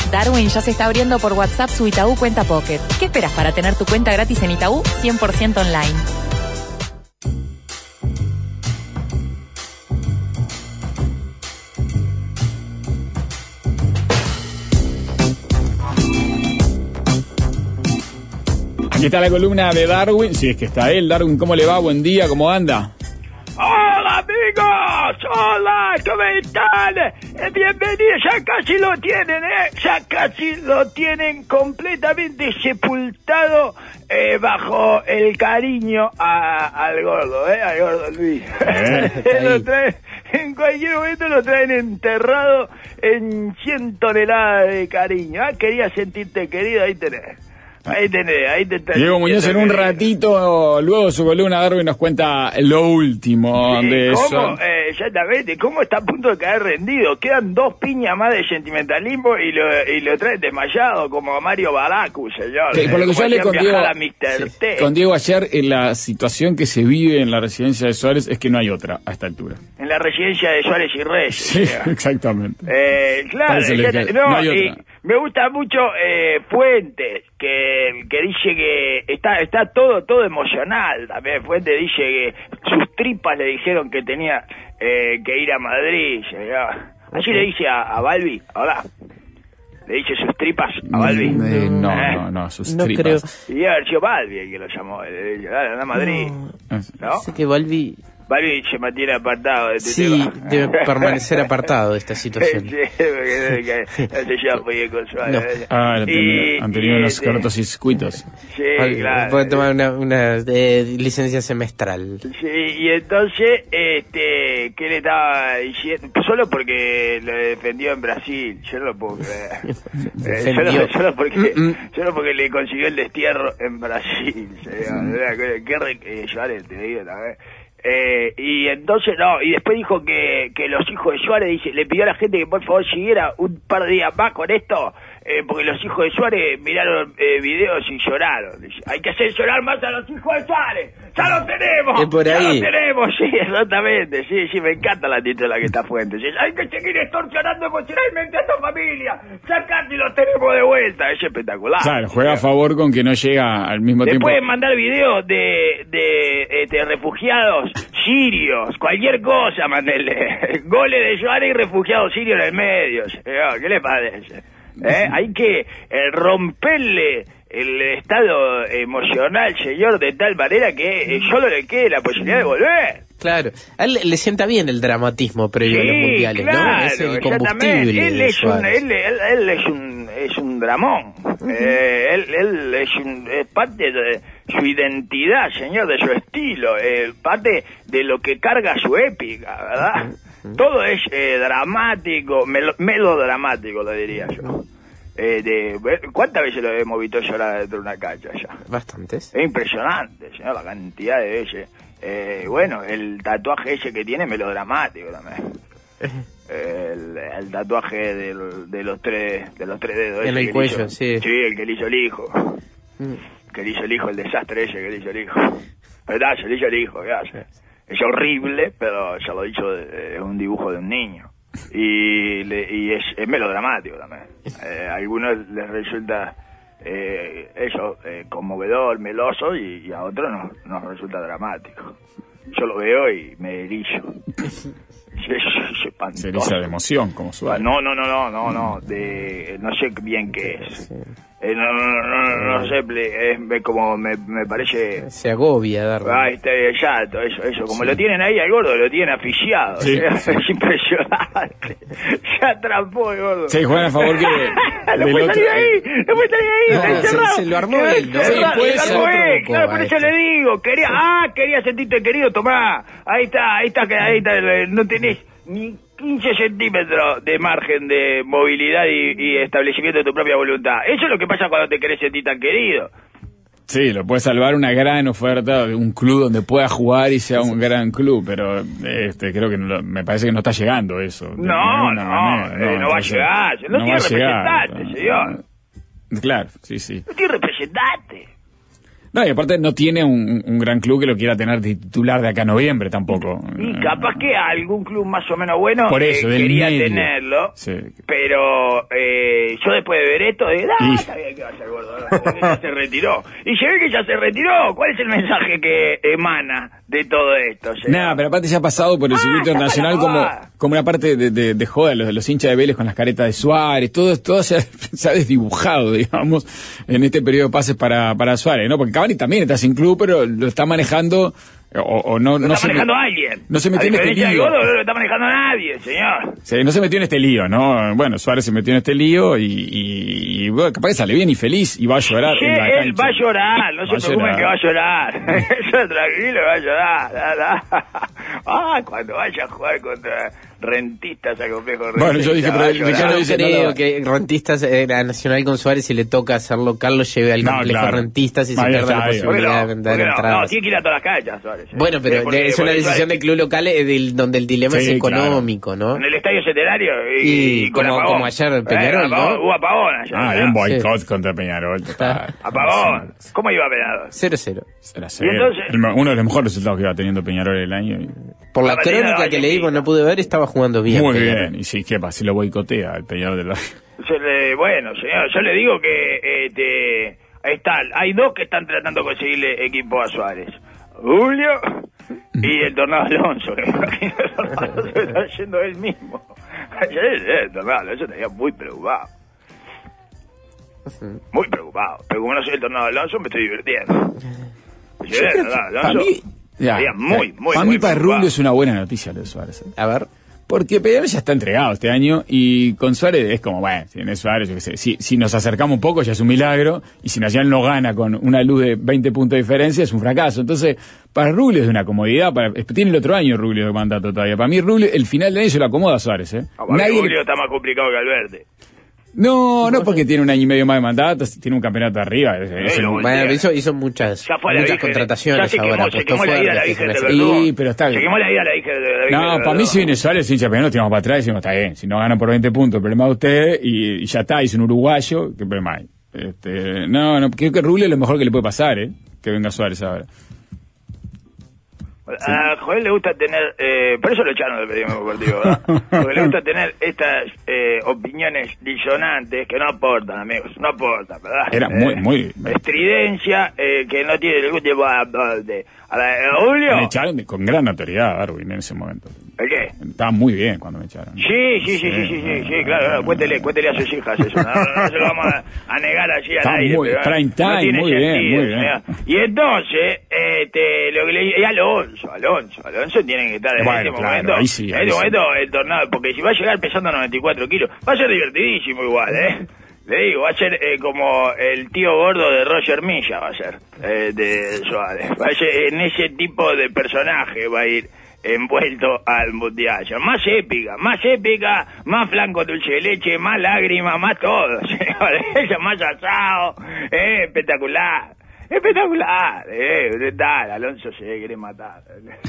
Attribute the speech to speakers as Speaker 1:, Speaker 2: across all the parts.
Speaker 1: Darwin ya se está abriendo por WhatsApp su Itaú Cuenta Pocket. ¿Qué esperas para tener tu cuenta gratis en Itaú 100% online?
Speaker 2: Aquí está la columna de Darwin, si es que está él. Darwin, ¿cómo le va? Buen día, ¿cómo anda?
Speaker 3: ¡Hola, amigos! ¡Hola! ¿Cómo están? Bienvenidos, ya casi lo tienen, ya casi lo tienen completamente sepultado bajo el cariño al gordo, al gordo Luis. Lo traen, en cualquier momento lo traen enterrado en 100 toneladas de cariño. ¿Querías sentirte querido? Ahí tenés. Ahí te está.
Speaker 2: Diego Muñoz en un ratito, luego de su columna, Darwin nos cuenta lo último de eso.
Speaker 3: Exactamente, cómo está a punto de caer rendido. Quedan 2 piñas más de sentimentalismo y lo trae desmayado como a Mario Baracu, señor.
Speaker 2: Sí, por lo que yo hablé con Diego ayer, en la situación que se vive en la residencia de Suárez es que no hay otra a esta altura.
Speaker 3: En la residencia de Suárez y Reyes.
Speaker 2: Sí, exactamente.
Speaker 3: Claro,
Speaker 2: no hay otra.
Speaker 3: Y me gusta mucho Fuentes, que dice que está todo emocional también. Fuentes dice que sus tripas le dijeron que tenía que ir a Madrid. Así le dice a Balbi, ahora. ¿Le dice sus tripas a Balbi?
Speaker 2: No, sus tripas.
Speaker 3: Creo. Y haber sido Balbi el que lo llamó. Le dice, dale, anda a Madrid. ¿No?
Speaker 4: Sé que Balbi
Speaker 3: se mantiene apartado de este
Speaker 4: tema. Debe permanecer apartado de esta situación.
Speaker 3: Sí, porque no se lleva muy bien con Suárez.
Speaker 2: Han tenido unos cortocircuitos.
Speaker 3: Sí, claro.
Speaker 4: Puede tomar una licencia semestral.
Speaker 3: Sí, y entonces, ¿qué le estaba diciendo? Solo porque lo defendió en Brasil. Yo no lo puedo creer. Solo porque le consiguió el destierro en Brasil. Qué Suárez, te digo también. Y entonces y después dijo que los hijos de Suárez, le pidió a la gente que por favor siguiera un par de días más con esto, porque los hijos de Suárez miraron videos y lloraron. Dice, hay que hacer llorar más a los hijos de Suárez. ¡Ya lo tenemos!
Speaker 4: Es por ahí.
Speaker 3: ¡Ya lo tenemos! Sí, exactamente. Sí, me encanta la actitud de la que está Fuentes. Hay que seguir extorsionando emocionalmente a esta familia. Ya casi lo tenemos de vuelta. Es espectacular.
Speaker 2: Claro, juega a favor con que no llega al mismo tiempo.
Speaker 3: Le pueden mandar videos de refugiados sirios, cualquier cosa, mandele. Goles de Suárez y refugiados sirios en el medio. ¿Qué le parece? Hay que romperle el estado emocional, señor, de tal manera que solo le quede la posibilidad de volver.
Speaker 4: Claro, a él le sienta bien el dramatismo previo a los mundiales,
Speaker 3: claro,
Speaker 4: ¿no? Es el combustible.
Speaker 3: Él es un dramón. Él es parte de su identidad, señor, de su estilo, parte de lo que carga su épica, ¿verdad? Todo es dramático, melodramático, lo diría yo. ¿Cuántas veces lo hemos visto llorar dentro de una cancha ya?
Speaker 4: Bastantes.
Speaker 3: Es impresionante, señor, la cantidad de veces. Bueno, el tatuaje ese que tiene melodramático también. El tatuaje de los tres dedos
Speaker 4: en el cuello, sí.
Speaker 3: Sí, el que le hizo el hijo. Que le hizo el hijo, el desastre ese que le hizo el hijo. ¿Verdad? Se le hizo el hijo, ¿qué hace? Es horrible, pero ya lo he dicho, es un dibujo de un niño. Y es melodramático también. A algunos les resulta conmovedor, meloso, y a otros nos resulta dramático. Yo lo veo y me erizo.
Speaker 2: Se eriza de emoción, como Suárez.
Speaker 3: No, no sé bien qué es. No sé, como me parece...
Speaker 4: Se agobia, Darwin.
Speaker 3: Exacto, eso. Como lo tienen ahí al gordo, lo tienen asfixiado.
Speaker 2: Sí.
Speaker 3: Es impresionante. Se atrapó el gordo.
Speaker 2: Sí, juegan a favor que...
Speaker 3: No puede salir ahí, está encerrado.
Speaker 4: Se lo armó él, ¿no?
Speaker 3: Sí,
Speaker 4: puede ser otro poco.
Speaker 3: Claro, por eso le digo, quería sentirte querido, tomá. Ahí está, no tenés ni 15 centímetros de margen de movilidad y establecimiento de tu propia voluntad. Eso es lo que pasa cuando te querés sentir tan querido.
Speaker 2: Sí, lo puede salvar una gran oferta de un club donde pueda jugar y sea un gran club, pero creo que me parece que no está llegando eso.
Speaker 3: No va a llegar. No tiene representante, señor.
Speaker 2: Claro, sí.
Speaker 3: No tiene representante.
Speaker 2: No, y aparte no tiene un gran club que lo quiera tener titular de acá a noviembre tampoco.
Speaker 3: Y capaz que algún club más o menos bueno
Speaker 2: por eso,
Speaker 3: quería
Speaker 2: medio
Speaker 3: tenerlo,
Speaker 2: sí.
Speaker 3: pero yo después de ver esto, dije, está bien que vaya el gordo, ¿no? Ya se retiró. Y se ve que ya se retiró. ¿Cuál es el mensaje que emana de todo esto?
Speaker 2: Nada, pero aparte ya ha pasado por el circuito internacional como una parte de joda, los hinchas de Vélez con las caretas de Suárez, todo se ha desdibujado, digamos, en este periodo de pases para Suárez, ¿no? Porque Cavani también está sin club, pero lo está manejando... no
Speaker 3: está manejando alguien.
Speaker 2: No se metió en este lío.
Speaker 3: No lo está manejando nadie, señor.
Speaker 2: Sí, no se metió en este lío, ¿no? Bueno, Suárez se metió en este lío y bueno, capaz que sale bien y feliz y va a llorar.
Speaker 3: Sí, él va a llorar, no se preocupen que va a llorar. Eso tranquilo, va a llorar. Cuando vaya a jugar contra Rentistas a Complejo Rentistas.
Speaker 2: Bueno, yo dije, pero Ricardo dice
Speaker 4: creo que Rentistas era Nacional con Suárez, si le toca hacer local, lo lleve al Complejo Rentistas y se pierde la posibilidad de vender entradas.
Speaker 3: No, tiene que ir a todas las canchas, Suárez.
Speaker 4: Bueno, pero es una decisión del club local donde el dilema es económico, ¿no?
Speaker 3: En el Estadio Centenario
Speaker 4: y con como ayer Peñarol, ¿no?
Speaker 3: Hubo apagón ayer.
Speaker 2: Hay un boicot contra Peñarol.
Speaker 3: Apagón. ¿Cómo iba Peñarol?
Speaker 4: 0-0.
Speaker 2: Uno de los mejores resultados que iba teniendo Peñarol el año.
Speaker 4: Por la crónica que leí, no pude ver, estaba jugando bien.
Speaker 2: Muy bien. Y sí, ¿qué pasa? Si lo boicotea el Peñarol del
Speaker 3: Bueno, señor, yo le digo que hay dos que están tratando de conseguirle equipo a Suárez. Julio y el Tornado Alonso, que me imagino el Tornado Alonso está yendo él mismo. El Tornado Alonso estaría muy preocupado. Muy preocupado. Pero como no soy el Tornado Alonso, me estoy divirtiendo.
Speaker 2: Para Rubio es una buena noticia lo de Suárez.
Speaker 4: A ver.
Speaker 2: Porque Peñarol ya está entregado este año y con Suárez es como, bueno, si no es Suárez, yo qué sé, si nos acercamos un poco ya es un milagro y si Nacional no gana con una luz de 20 puntos de diferencia es un fracaso. Entonces, para Rubio es de una comodidad, tiene el otro año Rubio de mandato todavía. Para mí Rubio, el final de año se lo acomoda a Suárez,
Speaker 3: Rubio está más complicado que Alberti.
Speaker 2: No, porque tiene un año y medio más de mandato, tiene un campeonato arriba.
Speaker 4: Hizo muchas contrataciones ahora.
Speaker 3: Se quemó la vida a la Virgen de
Speaker 2: Verdún. Pero está
Speaker 3: se quemó la vida a la Virgen de Verdún.
Speaker 2: No, para mí si viene Suárez, hincha Peñarol, nos tiramos para atrás y decimos, está bien, si no ganan por 20 puntos, el problema de ustedes, y ya está, es un uruguayo, ¿qué problema hay? No, creo que Rubio es lo mejor que le puede pasar, que venga Suárez ahora.
Speaker 3: A Joel le gusta tener, por eso lo echaron del periodismo deportivo, ¿verdad? Porque le gusta tener estas opinioes disonantes que no aportan, amigos, no aportan, ¿verdad?
Speaker 2: Era muy
Speaker 3: estridencia que no tiene el gusto de Julio.
Speaker 2: Me echaron con gran autoridad a Darwin en ese momento.
Speaker 3: ¿El qué?
Speaker 2: Estaba muy bien cuando me echaron.
Speaker 3: Sí, claro, cuéntele a sus hijas eso, no se lo vamos a negar allí al aire.
Speaker 2: Muy, prime time, no muy bien.
Speaker 3: Y entonces, lo que le Alonso tiene que estar en este momento. En este momento el Tornado, porque si va a llegar pesando 94 kilos, va a ser divertidísimo igual, Le digo, va a ser como el tío gordo de Roger Milla, va a ser, de Suárez. Va a ser en ese tipo de personaje, va a ir envuelto al mundial. Más épica, más flanco dulce de leche, más lágrimas, más todo, señores. Más asado, espectacular. Tal, Alonso se quiere matar.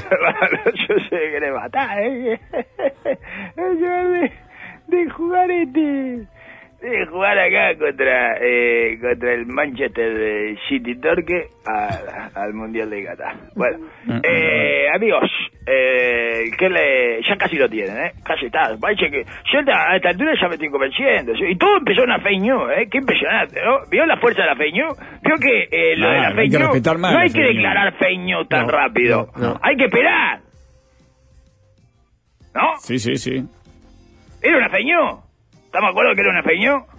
Speaker 3: De jugar de jugar acá contra el Manchester City Torque al Mundial de Qatar. Bueno, amigos, ya casi lo tienen, casi está. Parece que yo a esta altura ya me estoy convenciendo. Y todo empezó en una fake news, qué impresionante, ¿no? ¿Vio la fuerza de la fake news? ¿Vio que lo de la fake news? No hay que declarar fake news tan rápido. No. Hay que esperar. ¿No?
Speaker 2: Sí.
Speaker 3: ¿Era una fake news? ¿Estamos de acuerdo que era una fake news?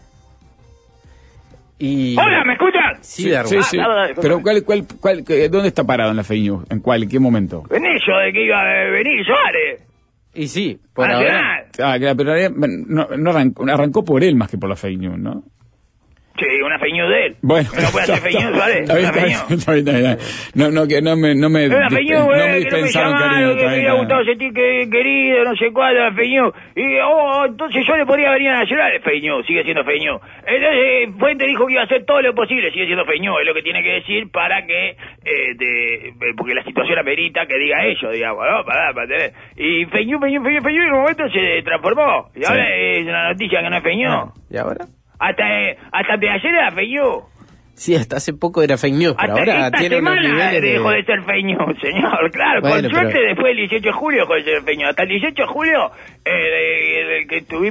Speaker 3: ¡Hola, ¿me escuchan?
Speaker 2: Sí. Pero ¿dónde está parado en la fake news? ¿En qué momento?
Speaker 3: En eso de que iba a venir Suárez.
Speaker 4: Y sí, por ahora.
Speaker 2: Claro, pero no arrancó por él más que por la fake news, ¿no?
Speaker 3: Sí, una fake news de él.
Speaker 2: Bueno,
Speaker 3: no puede hacer fake news, ¿vale?
Speaker 2: Está bien. No me dispensaron cariño.
Speaker 3: Que me hubiera gustado sentir querido, no sé cuál, la fake news. Y, entonces yo le podría venir a Nacional, fake news, sigue siendo fake news. Entonces, Fuente dijo que iba a hacer todo lo posible, sigue siendo fake news, es lo que tiene que decir para que, porque la situación amerita que diga eso, digamos, ¿no? Para tener. Y fake news, y en un momento se transformó. Y ahora es una noticia que no es fake news.
Speaker 4: ¿Y ahora?
Speaker 3: Hasta de ayer era fake news.
Speaker 4: Sí, hasta hace poco era fake news, pero
Speaker 3: hasta
Speaker 4: ahora tiene unos niveles
Speaker 3: dejó de ser fake news, señor. Claro, bueno, con suerte después del 18 de julio dejó de ser fake news. Hasta el 18 de julio, que estuvimos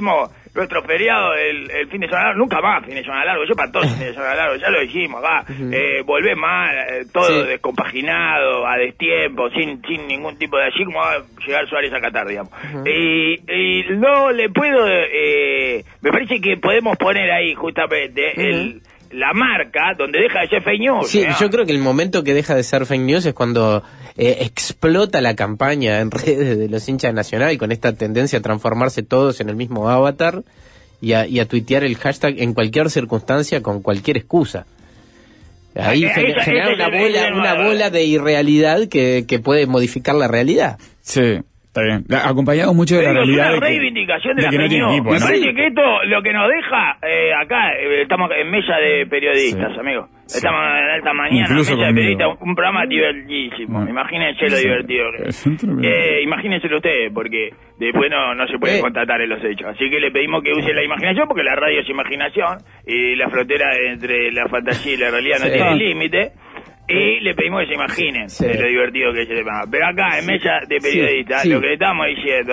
Speaker 3: nuestro feriado el fin de semana largo, nunca más fin de semana largo, yo para todos el fin de semana largo, ya lo dijimos acá, volvé mal, todo descompaginado, a destiempo, sin ningún tipo de allí, como va a llegar Suárez a Qatar, digamos. Y no le puedo, me parece que podemos poner ahí justamente la marca donde deja de ser fake news.
Speaker 4: Sí, yo creo que el momento que deja de ser fake news es cuando explota la campaña en redes de los hinchas de Nacional con esta tendencia a transformarse todos en el mismo avatar y a tuitear el hashtag en cualquier circunstancia con cualquier excusa. Ahí genera una bola de irrealidad que puede modificar la realidad.
Speaker 2: Sí. Está bien. Acompañado mucho de la realidad.
Speaker 3: Es una reivindicación de la fake news. Me parece que esto lo que nos deja acá, estamos en mesa de periodistas, amigos. Estamos en alta mañana,
Speaker 2: incluso
Speaker 3: mesa de periodistas, un programa divertidísimo. Imagínense lo divertido que es. Imagínenselo ustedes, porque después no se puede contratar en los hechos. Así que le pedimos que use la imaginación, porque la radio es imaginación, y la frontera entre la fantasía y la realidad no tiene límite. Y le pedimos que se imaginen lo divertido que es el programa. Pero acá, en mesa de periodistas, lo que le estamos diciendo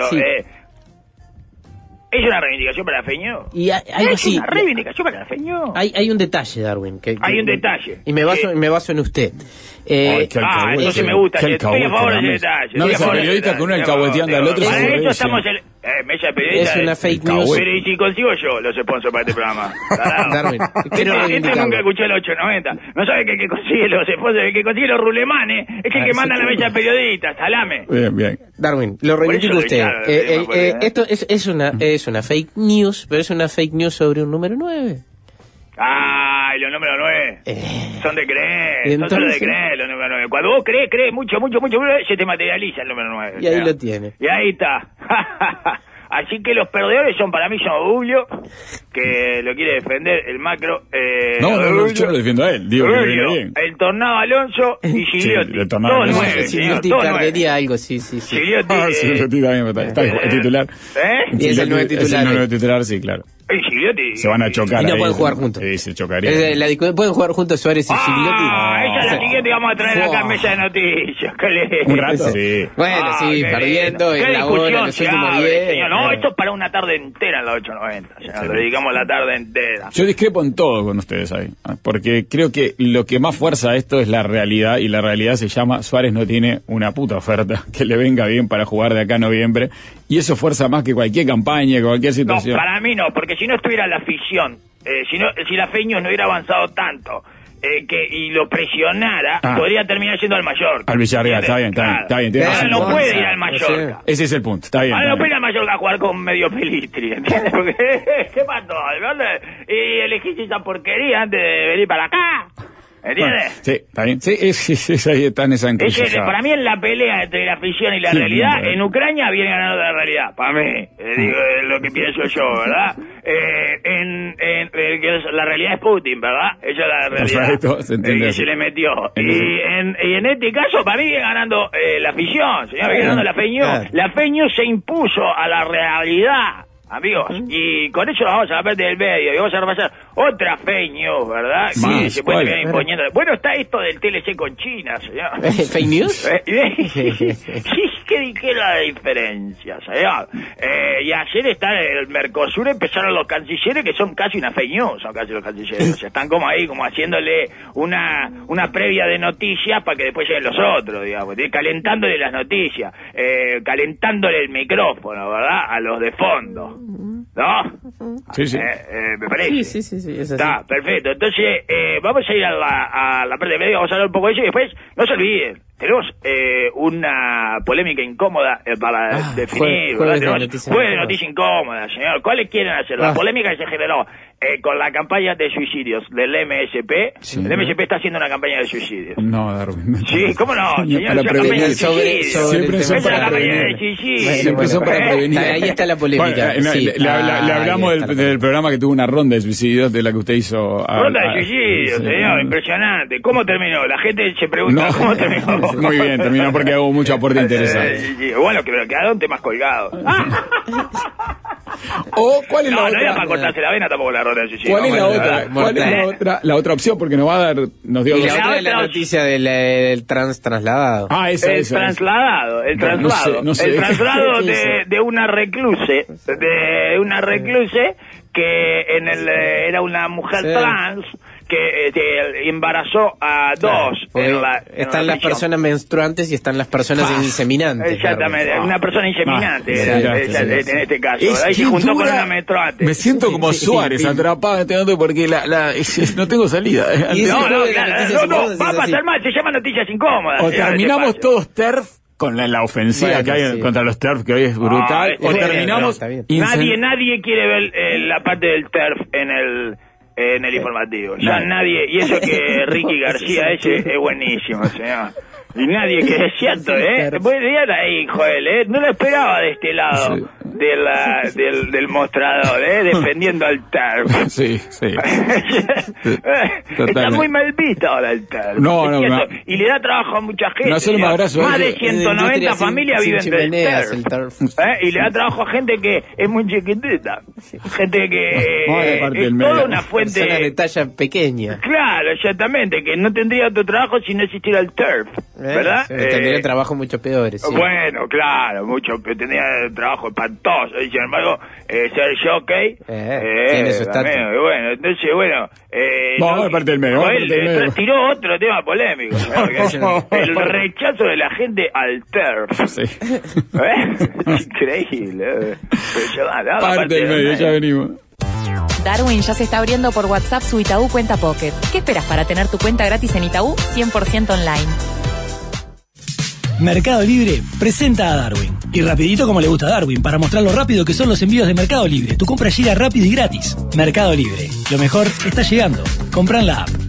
Speaker 3: ¿es una reivindicación para la fake news? ¿Es una reivindicación para la fake news?
Speaker 4: Hay un detalle, Darwin.
Speaker 3: Hay un detalle.
Speaker 4: Y me baso en usted.
Speaker 3: Entonces me gusta. Estoy a favor de ese detalle.
Speaker 2: No, ese periodista con uno alcahueteando al otro.
Speaker 3: Para eso estamos en mesa de periodistas.
Speaker 4: Es una fake news.
Speaker 3: Pero y si consigo yo los sponsors para este programa.
Speaker 4: Darwin,
Speaker 3: este nunca escuché el 890. No sabe que el que consigue los sponsors, el que consigue los rulemanes, es el que manda a la mesa de periodistas. Salame.
Speaker 2: Bien.
Speaker 4: Darwin, lo reivindica usted. Esto es una fake news, pero es una fake news sobre un número 9.
Speaker 3: Ay, los números 9 son de creer, son solo de creer los números 9. Cuando vos crees mucho, se te materializa el número 9.
Speaker 4: Y ahí lo tiene.
Speaker 3: Y ahí está. Así que los perdedores para mí son Obulio, que lo quiere defender el macro.
Speaker 2: No, yo lo defiendo a él. Digo
Speaker 3: Obulio,
Speaker 2: que bien.
Speaker 3: el Tornado Alonso y Gigliotti.
Speaker 2: Todos
Speaker 3: 9.
Speaker 4: Gigliotti perdería algo, sí.
Speaker 3: Gigliotti
Speaker 2: también está titular.
Speaker 4: Y es el 9 titular.
Speaker 2: Es el 9 titular, sí, claro.
Speaker 3: Gigliotti.
Speaker 2: Se van a chocar.
Speaker 4: Y no pueden jugar juntos.
Speaker 2: Sí, se chocaría.
Speaker 4: ¿Pueden jugar juntos Suárez y Gigliotti?
Speaker 3: Esa es la siguiente que vamos a traer acá en mesa de noticias.
Speaker 2: Un rato, sí.
Speaker 4: Bueno, perdiendo en la hora, los últimos 10.
Speaker 3: No, esto es para una tarde entera en la 890. Lo dedicamos la tarde entera.
Speaker 2: Yo discrepo en todo con ustedes ahí. Porque creo que lo que más fuerza a esto es la realidad. Y la realidad se llama: Suárez no tiene una puta oferta que le venga bien para jugar de acá a noviembre. Y eso fuerza más que cualquier campaña, que cualquier situación.
Speaker 3: No, para mí no, porque si no estuviera la afición, si la fake news no hubiera avanzado tanto, y lo presionara, podría terminar yendo al Mallorca.
Speaker 2: Al Villarreal, está bien.
Speaker 3: Ahora no puede ir al Mallorca.
Speaker 2: Ese es el punto, está bien.
Speaker 3: Ahora no puede ir al Mallorca a jugar con medio Pelistri, ¿entiendes? Porque, ¿qué pasó? Y elegiste esa porquería antes de venir para acá. ¿Entiendes?
Speaker 2: Bueno, sí, está bien. Sí, ahí está en esa encrucijada.
Speaker 3: Para mí en la pelea entre la afición y la realidad, en Ucrania viene ganando la realidad. Para mí, digo lo que pienso yo, ¿verdad? La realidad es Putin, ¿verdad? Ella es la realidad.
Speaker 2: Perfecto, se entiende.
Speaker 3: Que se le metió. Y en este caso, para mí viene ganando la afición, señor, viene ganando la fake news. La fake news se impuso a la realidad. Amigos, y con eso vamos a la parte del medio y vamos a repasar otra fake news, ¿verdad?
Speaker 2: Sí,
Speaker 3: que se puede terminar imponiendo. Bueno, está esto del TLC con China, señor.
Speaker 4: ¿Fake news?
Speaker 3: ¿Qué es la diferencia, señor? Y ayer está el Mercosur, empezaron los cancilleres que son casi una fake news, son casi los cancilleres. O sea, están como ahí, como haciéndole una previa de noticias para que después lleguen los otros, digamos, calentándole las noticias, calentándole el micrófono, ¿verdad? A los de fondo. ¿No?
Speaker 2: Sí.
Speaker 3: Me parece.
Speaker 4: Sí, es así.
Speaker 3: Está, perfecto. Entonces, vamos a ir a la parte de medio, vamos a hablar un poco de eso y después, no se olviden, tenemos una polémica incómoda para definir.
Speaker 4: Jueves
Speaker 3: de noticia incómoda, señor. ¿Cuáles quieren hacer? La polémica que se generó con la campaña de suicidios del MSP. Sí, el MSP está haciendo una campaña de suicidios.
Speaker 2: No, Darwin.
Speaker 3: Sí, ¿cómo no? Señor,
Speaker 2: para prevenir.
Speaker 3: Siempre son para prevenir.
Speaker 2: Siempre son para prevenir.
Speaker 4: Ahí está la polémica.
Speaker 2: Le hablamos del programa que tuvo una ronda de suicidios de la que usted hizo.
Speaker 3: Ronda de suicidios, señor, impresionante. ¿Cómo terminó? La gente se pregunta cómo terminó.
Speaker 2: Muy bien, terminó porque hago mucho aporte interesante.
Speaker 3: Bueno, que quedaron temas colgados.
Speaker 2: O, ¿cuál es la
Speaker 3: No,
Speaker 2: otra?
Speaker 3: no era para cortarse la vena tampoco la ronda de suicidio.
Speaker 2: ¿Cuál es la
Speaker 3: Bueno,
Speaker 2: otra? ¿Cuál es la otra opción? Porque nos va a dar, nos dio
Speaker 4: Y
Speaker 2: dos.
Speaker 4: la otra es la noticia del trasladado.
Speaker 2: Ah, esa.
Speaker 3: El traslado. El traslado de una recluse, que era una mujer trans que embarazó a dos.
Speaker 4: Están las personas menstruantes y están las personas inseminantes.
Speaker 3: Exactamente, una persona inseminante en este caso. Ahí se juntó con una menstruante.
Speaker 2: Me siento como Suárez, atrapado porque no tengo salida.
Speaker 3: No, va a pasar mal, se llama noticias incómodas.
Speaker 2: O terminamos todos TERF con la ofensiva que hay contra los TERF, que hoy es brutal, o terminamos...
Speaker 3: Nadie quiere ver la parte del TERF en el informativo. Ya nadie, y eso que Ricky García es buenísimo, señor. Y nadie, que es cierto, buen día ahí, Joel, no lo esperaba de este lado del mostrador, defendiendo al TERF.
Speaker 2: Sí.
Speaker 3: Está muy mal visto ahora el TERF.
Speaker 2: No.
Speaker 3: Y le da trabajo a mucha gente.
Speaker 2: No, solo un abrazo,
Speaker 3: más de 190 familias viven del TERF. Y le da trabajo a gente que es muy chiquitita. Gente que es toda una fuente
Speaker 4: de talla pequeña.
Speaker 3: Claro, exactamente, que no tendría otro trabajo si no existiera el TERF. ¿Verdad?
Speaker 4: Tendría trabajo mucho peores. Sí.
Speaker 3: Bueno, claro, tendría trabajo espantoso. Y sin embargo, ser jockey
Speaker 4: tiene su estatus.
Speaker 3: Bueno, entonces,
Speaker 2: vamos a parte del medio.
Speaker 3: Tiró otro tema polémico. El rechazo de la gente al TERF.
Speaker 2: Sí.
Speaker 3: Increíble.
Speaker 2: Parte del medio, ya venimos.
Speaker 1: Darwin ya se está abriendo por WhatsApp su Itaú Cuenta Pocket. ¿Qué esperas para tener tu cuenta gratis en Itaú 100% online?
Speaker 5: Mercado Libre presenta a Darwin. Y rapidito como le gusta a Darwin, para mostrar lo rápido que son los envíos de Mercado Libre. Tu compra llega rápido y gratis. Mercado Libre. Lo mejor está llegando. Compra en la app.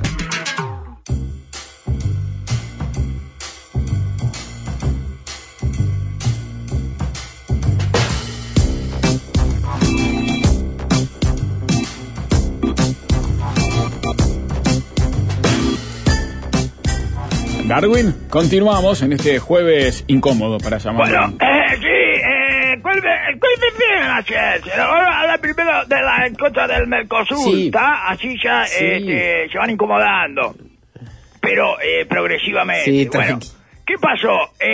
Speaker 2: Darwin, continuamos en este jueves incómodo para llamarlo.
Speaker 3: Bueno, ¿cuál me ayer? Vamos a hablar primero de la cosa del Mercosur, ¿está? Así ya se van incomodando, pero progresivamente.
Speaker 4: Sí,
Speaker 3: bueno, ¿qué pasó?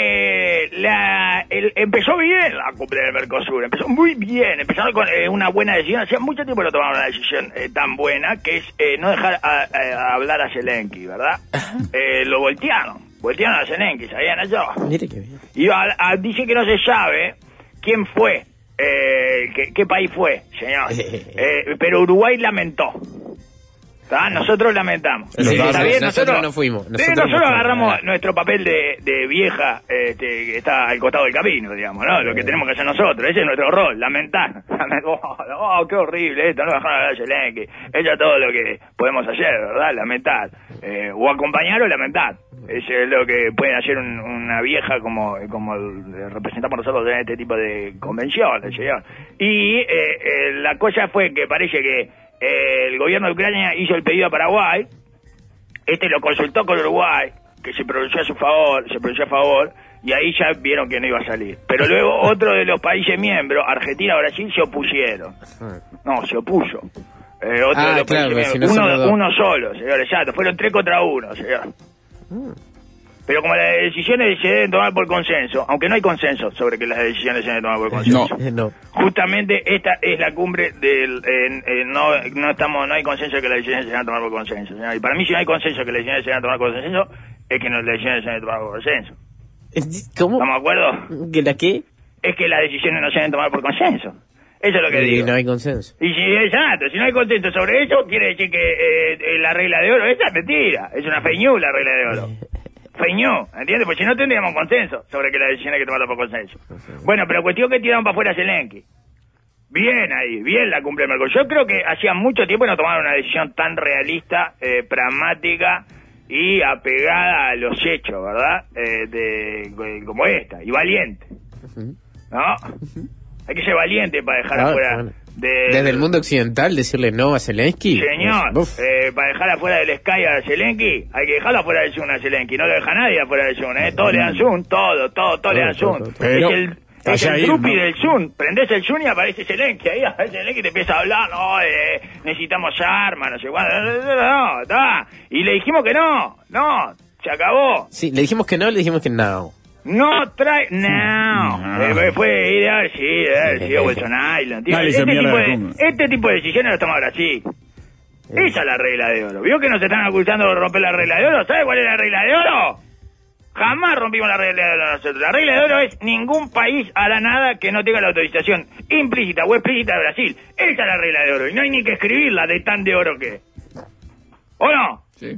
Speaker 3: Empezó bien la cumbre del Mercosur, empezó muy bien, empezaron con una buena decisión. Hacía mucho tiempo que no tomaron una decisión tan buena, que es no dejar hablar a Zelensky, ¿verdad? Lo voltearon a Zelensky, ¿sabían eso?
Speaker 4: Mire qué bien.
Speaker 3: Y dice que no se sabe quién fue, qué país fue, señor. Pero Uruguay lamentó. Nosotros lamentamos.
Speaker 4: Sí, nosotros no fuimos.
Speaker 3: Nosotros agarramos nuestro papel de vieja que está al costado del camino, digamos, ¿no? Lo que tenemos que hacer nosotros. Ese es nuestro rol, lamentar. Qué horrible esto, no dejaron hablar a Zelensky. Eso es todo lo que podemos hacer, ¿verdad? Lamentar. O acompañar o lamentar. Eso es lo que puede hacer una vieja como representamos nosotros en este tipo de convenciones, señor. Y la cosa fue que parece que el gobierno de Ucrania hizo el pedido a Paraguay, lo consultó con Uruguay, que se pronunció a favor, y ahí ya vieron que no iba a salir. Pero luego otro de los países miembros, Argentina, Brasil, se opusieron. No, se opuso. Otro de los países miembros, uno solo, señor, exacto. Fueron 3 contra 1, señor. Pero como las decisiones se deben tomar por consenso, aunque no hay consenso sobre que las decisiones se deben tomar por consenso.
Speaker 4: No.
Speaker 3: Justamente esta es la cumbre del... no hay consenso que las decisiones se deben tomar por consenso. Y para mí, si no hay consenso que las decisiones se deben tomar por consenso, es que las decisiones se deben tomar por consenso.
Speaker 4: ¿Cómo?
Speaker 3: ¿Estamos de acuerdo?
Speaker 4: ¿Que la qué?
Speaker 3: Es que las decisiones no se deben tomar por consenso. Eso es lo que digo.
Speaker 4: No hay consenso.
Speaker 3: Y si no hay consenso sobre eso, quiere decir que la regla de oro, esa es mentira. Es una fake news la regla de oro. Feñó, ¿entiendes? Pues si no tendríamos consenso sobre que la decisión hay que tomarla por consenso. Bueno, pero cuestión que tiraron para afuera a Zelensky. Bien ahí, bien la cumbre de Mercosur. Yo creo que hacía mucho tiempo no tomaron una decisión tan realista, pragmática y apegada a los hechos, ¿verdad? Como esta, y valiente. ¿No? Hay que ser valiente para dejar afuera...
Speaker 4: Bueno. Desde el mundo occidental decirle no a Zelensky.
Speaker 3: Señor, para dejar afuera del Sky a Zelensky, hay que dejarlo afuera del Zoom a Zelensky. No lo deja nadie afuera del Zoom, Todos le dan Zoom, todo le dan Zoom. Es
Speaker 2: Allá
Speaker 3: el
Speaker 2: ir,
Speaker 3: trupi
Speaker 2: ¿no?
Speaker 3: del Zoom. Prendés el Zoom y aparece Zelensky ahí. Zelensky te empieza a hablar, no, necesitamos armas, no sé cuándo. No, está. Y le dijimos que no, se acabó.
Speaker 4: Sí, le dijimos que no.
Speaker 3: No trae. No. Fue ideal, sí, Bolsonaro.
Speaker 2: Dale,
Speaker 3: Este tipo de decisiones lo toma Brasil. Esa es la regla de oro. ¿Vio que nos están acusando de romper la regla de oro? ¿Sabe cuál es la regla de oro? Jamás rompimos la regla de oro nosotros. La regla de oro es ningún país hará nada que no tenga la autorización implícita o explícita de Brasil. Esa es la regla de oro. Y no hay ni que escribirla de tan de oro que es. ¿O no?
Speaker 2: Sí.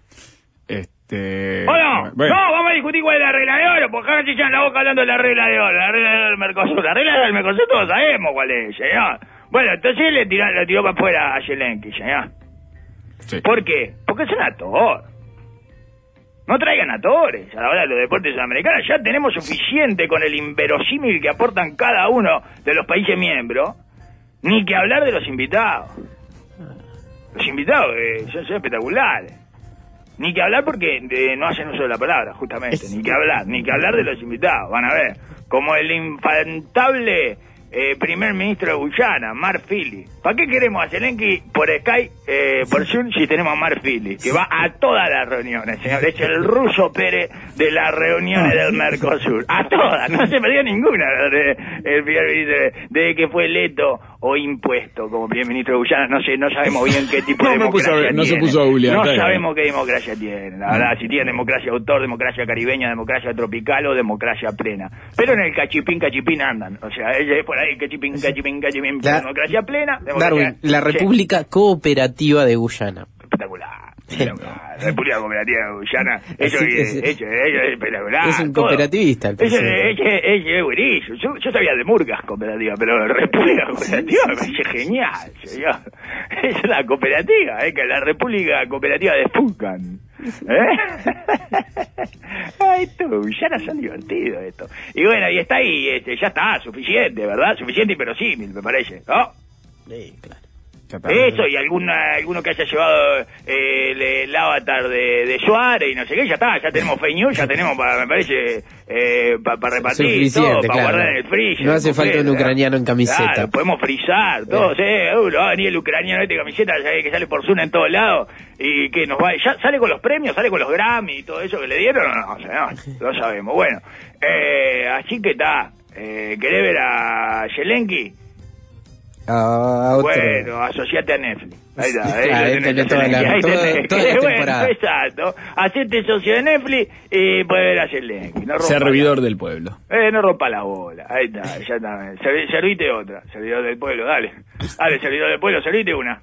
Speaker 3: ¿O no?
Speaker 2: Bueno.
Speaker 3: No, vamos a discutir cuál es la regla de oro, porque acá se echan la boca hablando de la regla de oro, la regla de oro del Mercosur. La regla del Mercosur todos sabemos cuál es, señor. Bueno, entonces le tiró para afuera a Zelensky, señor.
Speaker 2: Sí.
Speaker 3: ¿Por qué? Porque es un actor. No traigan actores a la hora de los deportes sudamericanos. Ya tenemos suficiente con el inverosímil que aportan cada uno de los países miembros. Ni que hablar de los invitados. Los invitados son espectaculares. Ni que hablar porque no hacen uso de la palabra, justamente. Ni que hablar de los invitados. Van a ver. Como el infantable primer ministro de Guyana, Mark Philly. ¿Para qué queremos a Zelensky por Skype, por Zoom, si tenemos a Mark Philly? Que va a todas las reuniones, señor. Es el ruso Pérez de las reuniones del Mercosur. A todas. No se perdió ninguna el primer ministro de que fue electo o impuesto como primer ministro de Guyana. No sabemos bien qué tipo de democracia tiene.
Speaker 2: No se puso a googlear.
Speaker 3: No sabemos qué democracia tiene. La verdad, si tiene democracia autor, democracia caribeña, democracia tropical o democracia plena. Pero en el cachipín andan. O sea, ella es por ahí, cachipín, democracia plena.
Speaker 4: Darwin, la República Cooperativa de Guyana.
Speaker 3: Espectacular. La República Cooperativa de Guyana. Eso es espectacular.
Speaker 4: Es un cooperativista.
Speaker 3: Eso es buenísimo. Yo sabía de murgas cooperativas, pero la República Cooperativa me parece genial, señor. Es la cooperativa, que la República Cooperativa de Fucan. Esto, Guyana son divertidos esto. Y bueno, y está ahí, ya está, suficiente, ¿verdad? Suficiente y verosímil, me parece, ¿no?
Speaker 4: Sí, claro.
Speaker 3: Eso, y alguno que haya llevado el avatar de Suárez y no sé qué, ya está, ya tenemos fake news, ya tenemos, me parece, para repartir todo, para guardar en el freezer.
Speaker 4: No hace falta un ucraniano en camiseta.
Speaker 3: Claro, podemos frizar, todos, va a venir el ucraniano de camiseta, que sale por Zoom en todos lados, y que nos va, ya sale con los premios, sale con los Grammy y todo eso que le dieron, no, lo sabemos. Bueno, así que está, ¿querés ver a Zelensky? Bueno, asociate a Netflix. Ahí está,
Speaker 4: tenés toda la temporada.
Speaker 3: Exacto. Hacete socio de Netflix y podés ver a Zelensky.
Speaker 2: Servidor del pueblo.
Speaker 3: No rompa la bola. Ahí está, ya está. Servite otra. Servidor del pueblo, dale. Dale, servidor del pueblo, servite una.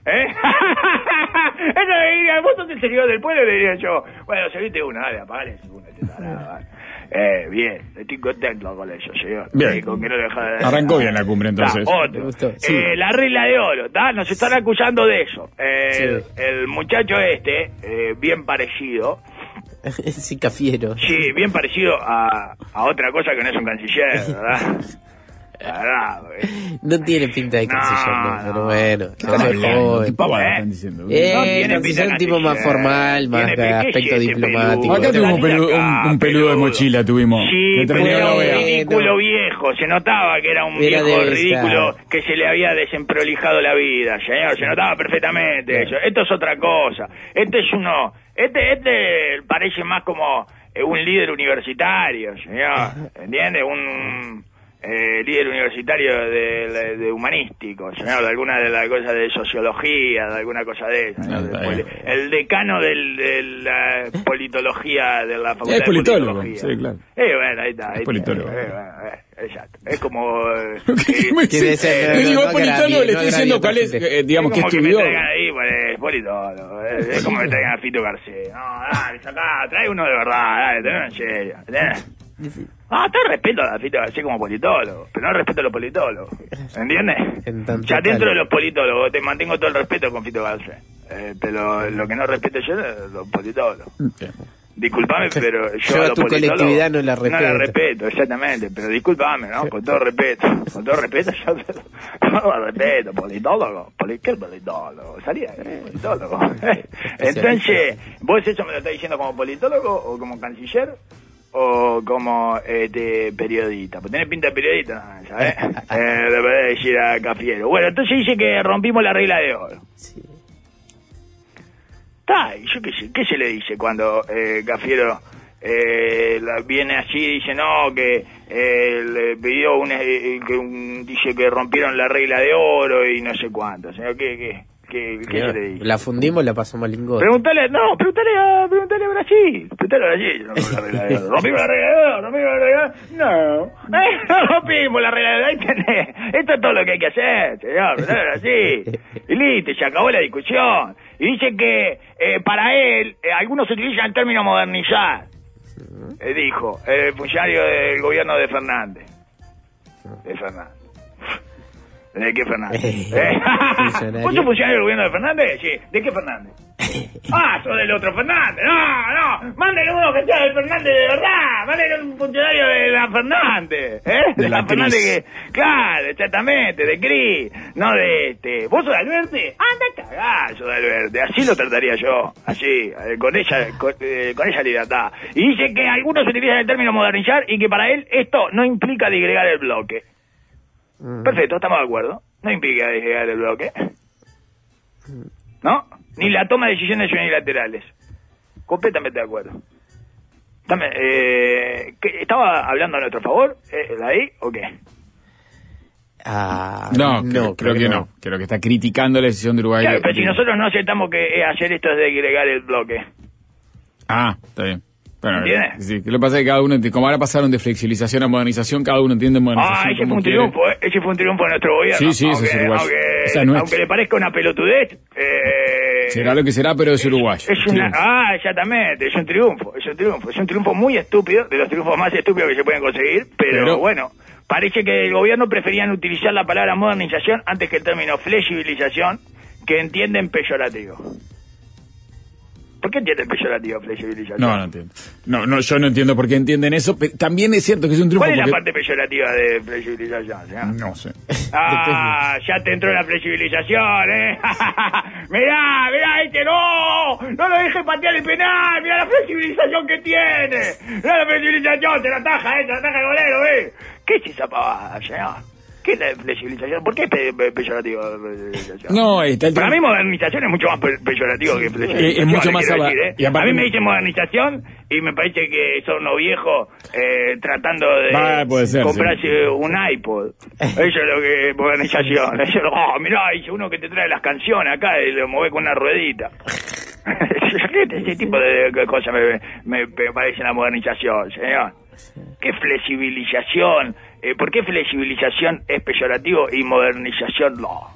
Speaker 3: Vos sos el servidor del pueblo, le diría yo. Bueno, servite una, dale, apagale una. Bien, estoy contento con eso, señor.
Speaker 2: Bien.
Speaker 3: Con que no deja de...
Speaker 2: Arrancó bien la cumbre, entonces.
Speaker 3: Otro.
Speaker 4: Sí.
Speaker 3: La regla de oro, ¿está? Nos están acusando de eso.
Speaker 4: Sí.
Speaker 3: El muchacho bien parecido.
Speaker 4: Sí, Cafiero.
Speaker 3: Sí, bien parecido a otra cosa que no es un canciller, ¿verdad?
Speaker 4: No tiene pinta de canciller, pero bueno.
Speaker 2: ¿Qué pavada están diciendo?
Speaker 3: No tiene
Speaker 4: canciller
Speaker 3: pinta
Speaker 4: un tipo más formal, más de aspecto diplomático.
Speaker 2: Acá tuvimos un peludo de mochila, tuvimos.
Speaker 3: Sí,
Speaker 2: Que terminó
Speaker 3: pero
Speaker 2: la
Speaker 3: un
Speaker 2: OEA.
Speaker 3: ridículo viejo. Se notaba que era un viejo ridículo que se le había desemprolijado la vida, señor. Se notaba perfectamente eso. Esto es otra cosa. Este parece más como un líder universitario, señor. ¿Entiende? Un líder universitario de humanístico, señor, de alguna de las cosas de sociología, de alguna cosa de eso, ¿no? El decano de la politología de la facultad
Speaker 2: Es politólogo,
Speaker 3: de politología.
Speaker 2: sí, claro.
Speaker 3: Bueno, ahí está.
Speaker 2: Es politólogo.
Speaker 3: Exacto. Es como...
Speaker 2: Le digo politólogo, le estoy diciendo cuál es, digamos, que estudió.
Speaker 3: Me traigan ahí, pues, politólogo. Es como me traigan a Fito Garcés. No, dale, sacá, trae uno de verdad, dale, tenés en serio. Te respeto a Fito Garcés como politólogo, pero no respeto a los politólogos. ¿Entiendes? Ya dentro de los politólogos te mantengo todo el respeto con Fito Garcés. Pero lo que no respeto yo es los politólogos. Disculpame, pero yo a
Speaker 4: tu colectividad no la respeto.
Speaker 3: No la respeto, exactamente, pero disculpame, ¿no? Con todo respeto, yo no respeto, politólogo, ¿qué es politólogo? Salía, politólogo. Entonces, ¿vos eso me lo estás diciendo como politólogo o como canciller? o como periodista? Pues tenés pinta de periodista, ¿sabes? Le podés decir a Cafiero. Bueno, entonces dice que rompimos la regla de oro.
Speaker 4: Sí.
Speaker 3: ¿Y yo qué se le dice cuando Cafiero viene así y dice no, que le pidió dice que rompieron la regla de oro y no sé cuánto? O sea, ¿qué se le dice?
Speaker 4: La fundimos, la pasamos al lingote.
Speaker 3: Pregúntale a Brasil. Pregúntale a Brasil. ¿Rompimos la regla de oro? ¿Rompimos la regla de oro? No rompimos la regla de oro. Ahí tenés. Esto es todo lo que hay que hacer, señor. Pregúntale a Brasil. Y listo, se acabó la discusión. Y dice que para él, algunos utilizan el término modernizar. Dijo el funcionario del gobierno de Fernández. ¿De qué Fernández? ¿Vos sos funcionario del gobierno de Fernández? Sí. ¿De qué Fernández? Sos del otro Fernández. No. Mándale uno que sea del Fernández de verdad. Mándale un funcionario de la Fernández. De la Fernández que... Claro, exactamente, de Cris. No de este. ¿Vos sos de Alberti? Anda a cagar, sos de Alberti. Así lo trataría yo. Así, con esa libertad. Y dice que algunos utilizan el término modernizar y que para él esto no implica digregar el bloque. Perfecto, estamos de acuerdo. No implica desligar el bloque. ¿No? Ni la toma de decisiones unilaterales. Completamente de acuerdo. ¿Estaba hablando a nuestro favor? ¿Ahí o qué?
Speaker 2: No, creo que no. Creo que está criticando la decisión de Uruguay.
Speaker 3: Claro, pero si nosotros no aceptamos que hacer esto es desagregar el bloque.
Speaker 2: Está bien. Bueno,
Speaker 3: ¿entiendes?
Speaker 2: Sí, que lo que pasa es que cada uno, como ahora pasaron de flexibilización a modernización, cada uno entiende modernización.
Speaker 3: Ese fue un triunfo, ese fue un triunfo de nuestro gobierno.
Speaker 2: Sí, ese es uruguayo.
Speaker 3: Aunque le parezca una pelotudez.
Speaker 2: Será lo que será, pero es uruguayo.
Speaker 3: Exactamente, es un triunfo muy estúpido, de los triunfos más estúpidos que se pueden conseguir, pero bueno, parece que el gobierno preferían utilizar la palabra modernización antes que el término flexibilización, que entienden peyorativo. ¿Por qué entienden peyorativo flexibilización?
Speaker 2: No entiendo. No, yo no entiendo por qué entienden eso. Pero también es cierto que es un triunfo.
Speaker 3: ¿Cuál es la parte peyorativa de flexibilización?
Speaker 2: No sé.
Speaker 3: Ya te entró la flexibilización, mirá, no lo dejes patear el penal, mirá la flexibilización que tiene. Mirá la flexibilización, te la ataja el golero, ¿Qué es esa pavada, señor? ¿Qué es la flexibilización? ¿Por qué es peyorativo la flexibilización? Para mí modernización es mucho más peyorativo que flexibilización.
Speaker 2: Es mucho más
Speaker 3: A mí me dicen modernización y me parece que son unos viejos tratando de comprarse un iPod. Eso es lo que es modernización. Mirá, dice uno que te trae las canciones acá y lo mueve con una ruedita. Ese tipo de cosas me parece la modernización, señor. ¿Qué flexibilización? ¿Por qué flexibilización es peyorativo y modernización no?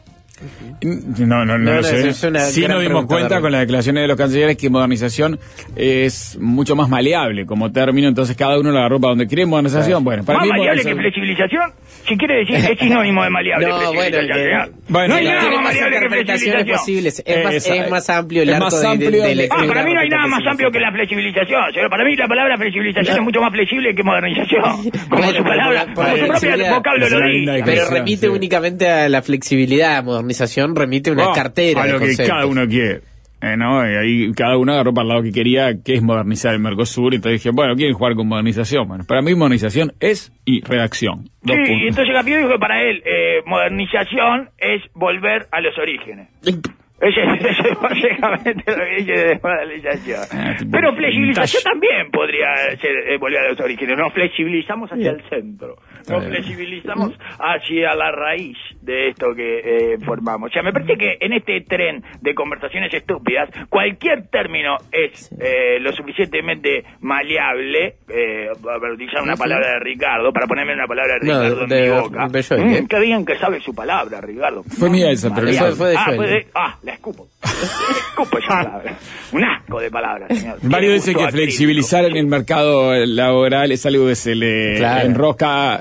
Speaker 2: No sé. Sí nos dimos cuenta con las declaraciones de los cancilleres que modernización es mucho más maleable como término, entonces cada uno lo agarró para donde quiere. Modernización, bueno, para
Speaker 3: ¿más
Speaker 2: mí
Speaker 3: maleable que flexibilización? Si quiere decir es sinónimo de maleable.
Speaker 4: No hay nada más maleable que flexibilización. Posibles. Es más amplio el arco de lectura.
Speaker 3: Para mí no hay nada más amplio que la flexibilización. Para mí la palabra flexibilización es mucho más flexible que modernización. Como su palabra, como su propio vocablo lo dice.
Speaker 4: Pero remite únicamente a la flexibilidad. Modernización remite una cartera
Speaker 2: a lo que cada uno quiere. Y ahí cada uno agarró para el lado que quería, que es modernizar el Mercosur. Entonces dije, quieren jugar con modernización. Bueno, para mí modernización es redacción.
Speaker 3: Y entonces Capio dijo que para él modernización es volver a los orígenes. Eso es básicamente lo que dice de modernización. Pero flexibilización también podría ser volver a los orígenes. Nos flexibilizamos hacia el centro. Nos flexibilizamos hacia la raíz de esto que formamos. O sea, me parece que en este tren de conversaciones estúpidas, cualquier término es lo suficientemente maleable, para utilizar una palabra de Ricardo, para ponerme una palabra de Ricardo en mi boca. Qué bien que sabe su palabra, Ricardo.
Speaker 2: Fue mía esa, pero
Speaker 3: fue de la escupo. Escupo esa palabra. Un asco de palabras, señor.
Speaker 2: Varios dicen que flexibilizar en el mercado laboral es algo que se le enrosca.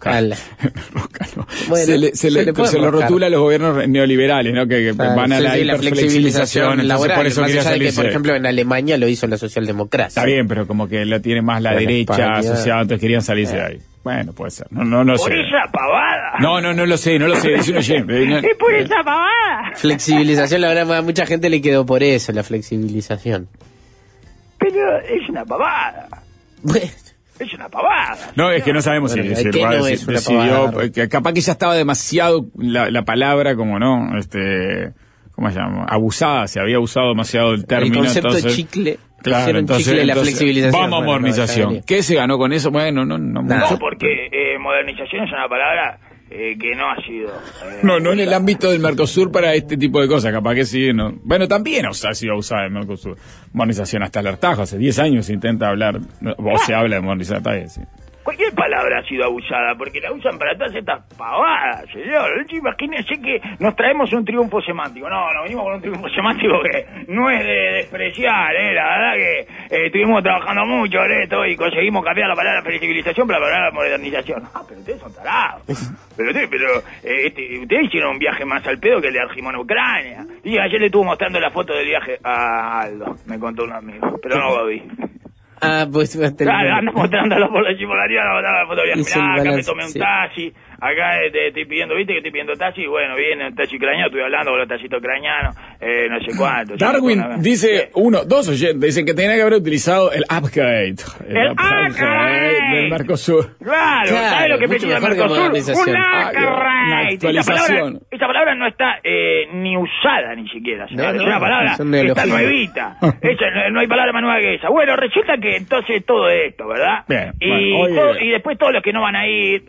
Speaker 2: Se lo rotula a los gobiernos neoliberales, ¿no? Que van a la
Speaker 4: flexibilización laboral. Por eso más allá de que, por ejemplo, en Alemania lo hizo la socialdemocracia.
Speaker 2: Está bien, pero como que la tiene más la derecha asociada, entonces querían salirse de ahí. Bueno, puede ser. No sé.
Speaker 3: ¿Por esa pavada?
Speaker 2: No lo sé. Dice un oyente.
Speaker 3: ¿Es por esa pavada?
Speaker 4: Flexibilización, la verdad, a mucha gente le quedó por eso, la flexibilización.
Speaker 3: Pero es una pavada. Es una pavada.
Speaker 2: No, es que no sabemos si
Speaker 4: no
Speaker 2: Herbal
Speaker 4: es una
Speaker 2: decidió,
Speaker 4: pavada.
Speaker 2: capaz que ya estaba demasiado la palabra como no, ¿cómo se llama? Abusada, se había usado demasiado el término.
Speaker 4: El concepto
Speaker 2: entonces,
Speaker 4: chicle.
Speaker 2: claro,
Speaker 4: Hicieron
Speaker 2: entonces,
Speaker 4: chicle la flexibilización.
Speaker 2: Vamos a modernización. ¿Qué se ganó con eso? Bueno, no mucho.
Speaker 3: Porque modernización es una palabra que no ha sido...
Speaker 2: No en el ámbito del Mercosur para este tipo de cosas, capaz que sí, ¿no? Bueno, también ha sido usada el Mercosur. Modernización hasta el hartajo, hace 10 años se intenta hablar, o se habla de modernización, sí.
Speaker 3: Cualquier palabra ha sido abusada, porque la usan para todas estas pavadas, señor. Imagínense que nos traemos un triunfo semántico. No, venimos con un triunfo semántico que no es de despreciar, la verdad que estuvimos trabajando mucho en esto y conseguimos cambiar la palabra flexibilización por la palabra modernización. Pero ustedes son tarados. Ustedes hicieron un viaje más al pedo que el de Argimón a Ucrania. Y ayer le estuvo mostrando la foto del viaje a Aldo, me contó un amigo, pero no lo vi.
Speaker 4: Pues
Speaker 3: anda mostrándolo por la chipolaría, la foto de viaje. Acá me tomé un taxi, acá te estoy pidiendo, viste que estoy pidiendo taxi, bueno, viene un taxi ucraniano, estoy hablando con los taxitos ucranianos, no sé cuánto.
Speaker 2: Darwin dice, dos oyentes, dicen que tenía que haber utilizado el upgrade. El upgrade del Mercosur.
Speaker 3: Claro, ¿sabes lo que precisa el Mercosur? Una
Speaker 2: actualización.
Speaker 3: Esa palabra no está ni usada ni siquiera, es una palabra que está nuevita. No hay palabra más nueva que esa. Bueno, resulta que entonces todo esto, ¿verdad?
Speaker 2: Bien,
Speaker 3: y después todos los que no van a ir,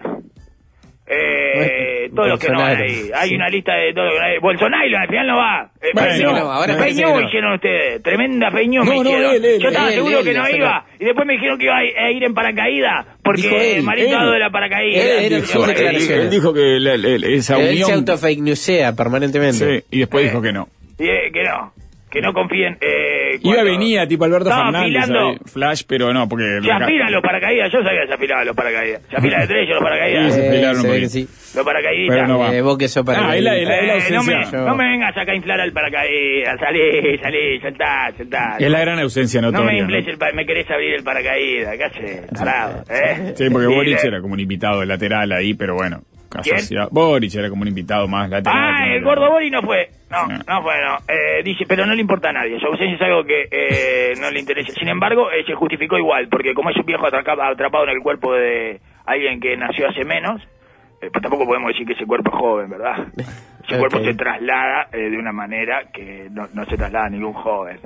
Speaker 3: todos los que no van a ir, hay una lista de todos los que no van a ir. Bolsonaro al final no va. Peñó hicieron ustedes, tremenda Peñó me hicieron. Yo estaba seguro que no iba, y después me dijeron que iba a ir en paracaídas, porque Marito ha dado de la paracaídas.
Speaker 2: Él dijo que esa unión...
Speaker 4: Él se auto-fake newsea permanentemente.
Speaker 2: Sí, y después dijo que no.
Speaker 3: Que no confíen.
Speaker 2: Venía tipo Alberto Fernández,
Speaker 3: afilando,
Speaker 2: Flash, pero no, porque...
Speaker 3: Se afilan los paracaídas, yo sabía que se afilaban los paracaídas. Se afilan de tres, los paracaídas.
Speaker 2: Sí, se afilaron un poquito.
Speaker 4: Sí.
Speaker 3: Los paracaidistas.
Speaker 2: Pero no va.
Speaker 4: Vos que sos paracaidista.
Speaker 3: No me vengas acá a inflar al paracaídas, salí, saltá.
Speaker 2: Es la gran ausencia notoria.
Speaker 3: No me infles me querés abrir el paracaídas, ¿qué haces? Tarado,
Speaker 2: Sí, porque Boric era como un invitado lateral ahí, pero bueno. Boric era como un invitado más lateral.
Speaker 3: El gordo Boric no fue. No fue. Dice, pero no le importa a nadie. Su ausencia es algo que no le interesa. Sin embargo, se justificó igual, porque como es un viejo atrapado en el cuerpo de alguien que nació hace menos, pues tampoco podemos decir que ese cuerpo es joven, ¿verdad? Ese cuerpo se traslada de una manera que no se traslada a ningún joven.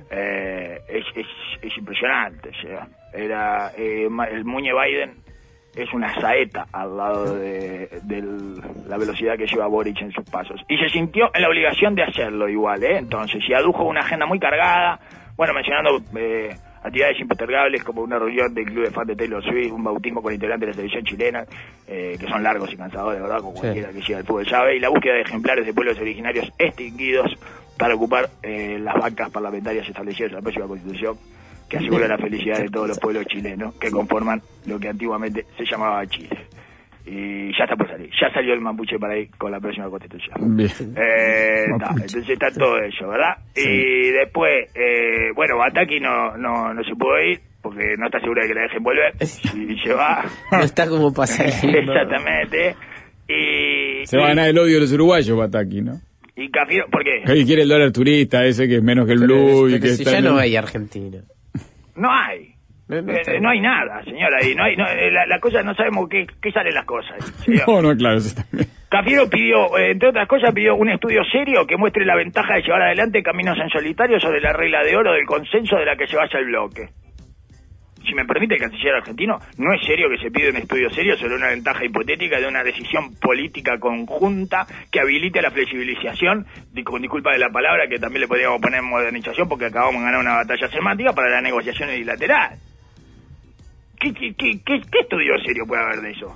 Speaker 3: Es impresionante. El Muñe Biden es una saeta al lado de la velocidad que lleva Boric en sus pasos. Y se sintió en la obligación de hacerlo igual, Entonces, y adujo una agenda muy cargada, mencionando actividades impostergables como una reunión del club de fans de Taylor Swift, un bautismo con integrantes de la televisión chilena, que son largos y cansadores, de verdad, como cualquiera que siga el fútbol sabe, y la búsqueda de ejemplares de pueblos originarios extinguidos para ocupar las bancas parlamentarias establecidas en la próxima Constitución, que asegura la felicidad de todos los pueblos chilenos que conforman lo que antiguamente se llamaba Chile. Y ya está por salir, ya salió el mapuche para ahí con la próxima Constitución.
Speaker 2: Bien.
Speaker 3: Entonces está todo eso, ¿verdad? Sí. Y después, Bataki no se pudo ir porque no está segura de que la dejen volver y se va.
Speaker 4: No está como para salir.
Speaker 3: Exactamente.
Speaker 2: Se va a ganar el odio de los uruguayos, Bataki, ¿no?
Speaker 3: Y Cafiero, ¿por qué?
Speaker 2: Él quiere el dólar turista ese que es menos que el blue.
Speaker 4: Pero si ya no hay Argentina.
Speaker 3: No hay. No hay nada, señora. Y la cosa, no sabemos qué salen las cosas.
Speaker 2: Claro, eso está bien.
Speaker 3: Cafiero pidió, entre otras cosas, un estudio serio que muestre la ventaja de llevar adelante caminos en solitario sobre la regla de oro del consenso de la que se basa el bloque. Si me permite el canciller argentino, no es serio que se pide un estudio serio sobre una ventaja hipotética de una decisión política conjunta que habilite la flexibilización, con disculpa de la palabra, que también le podríamos poner modernización porque acabamos de ganar una batalla semántica para la negociación unilateral. ¿Qué estudio serio puede haber de eso?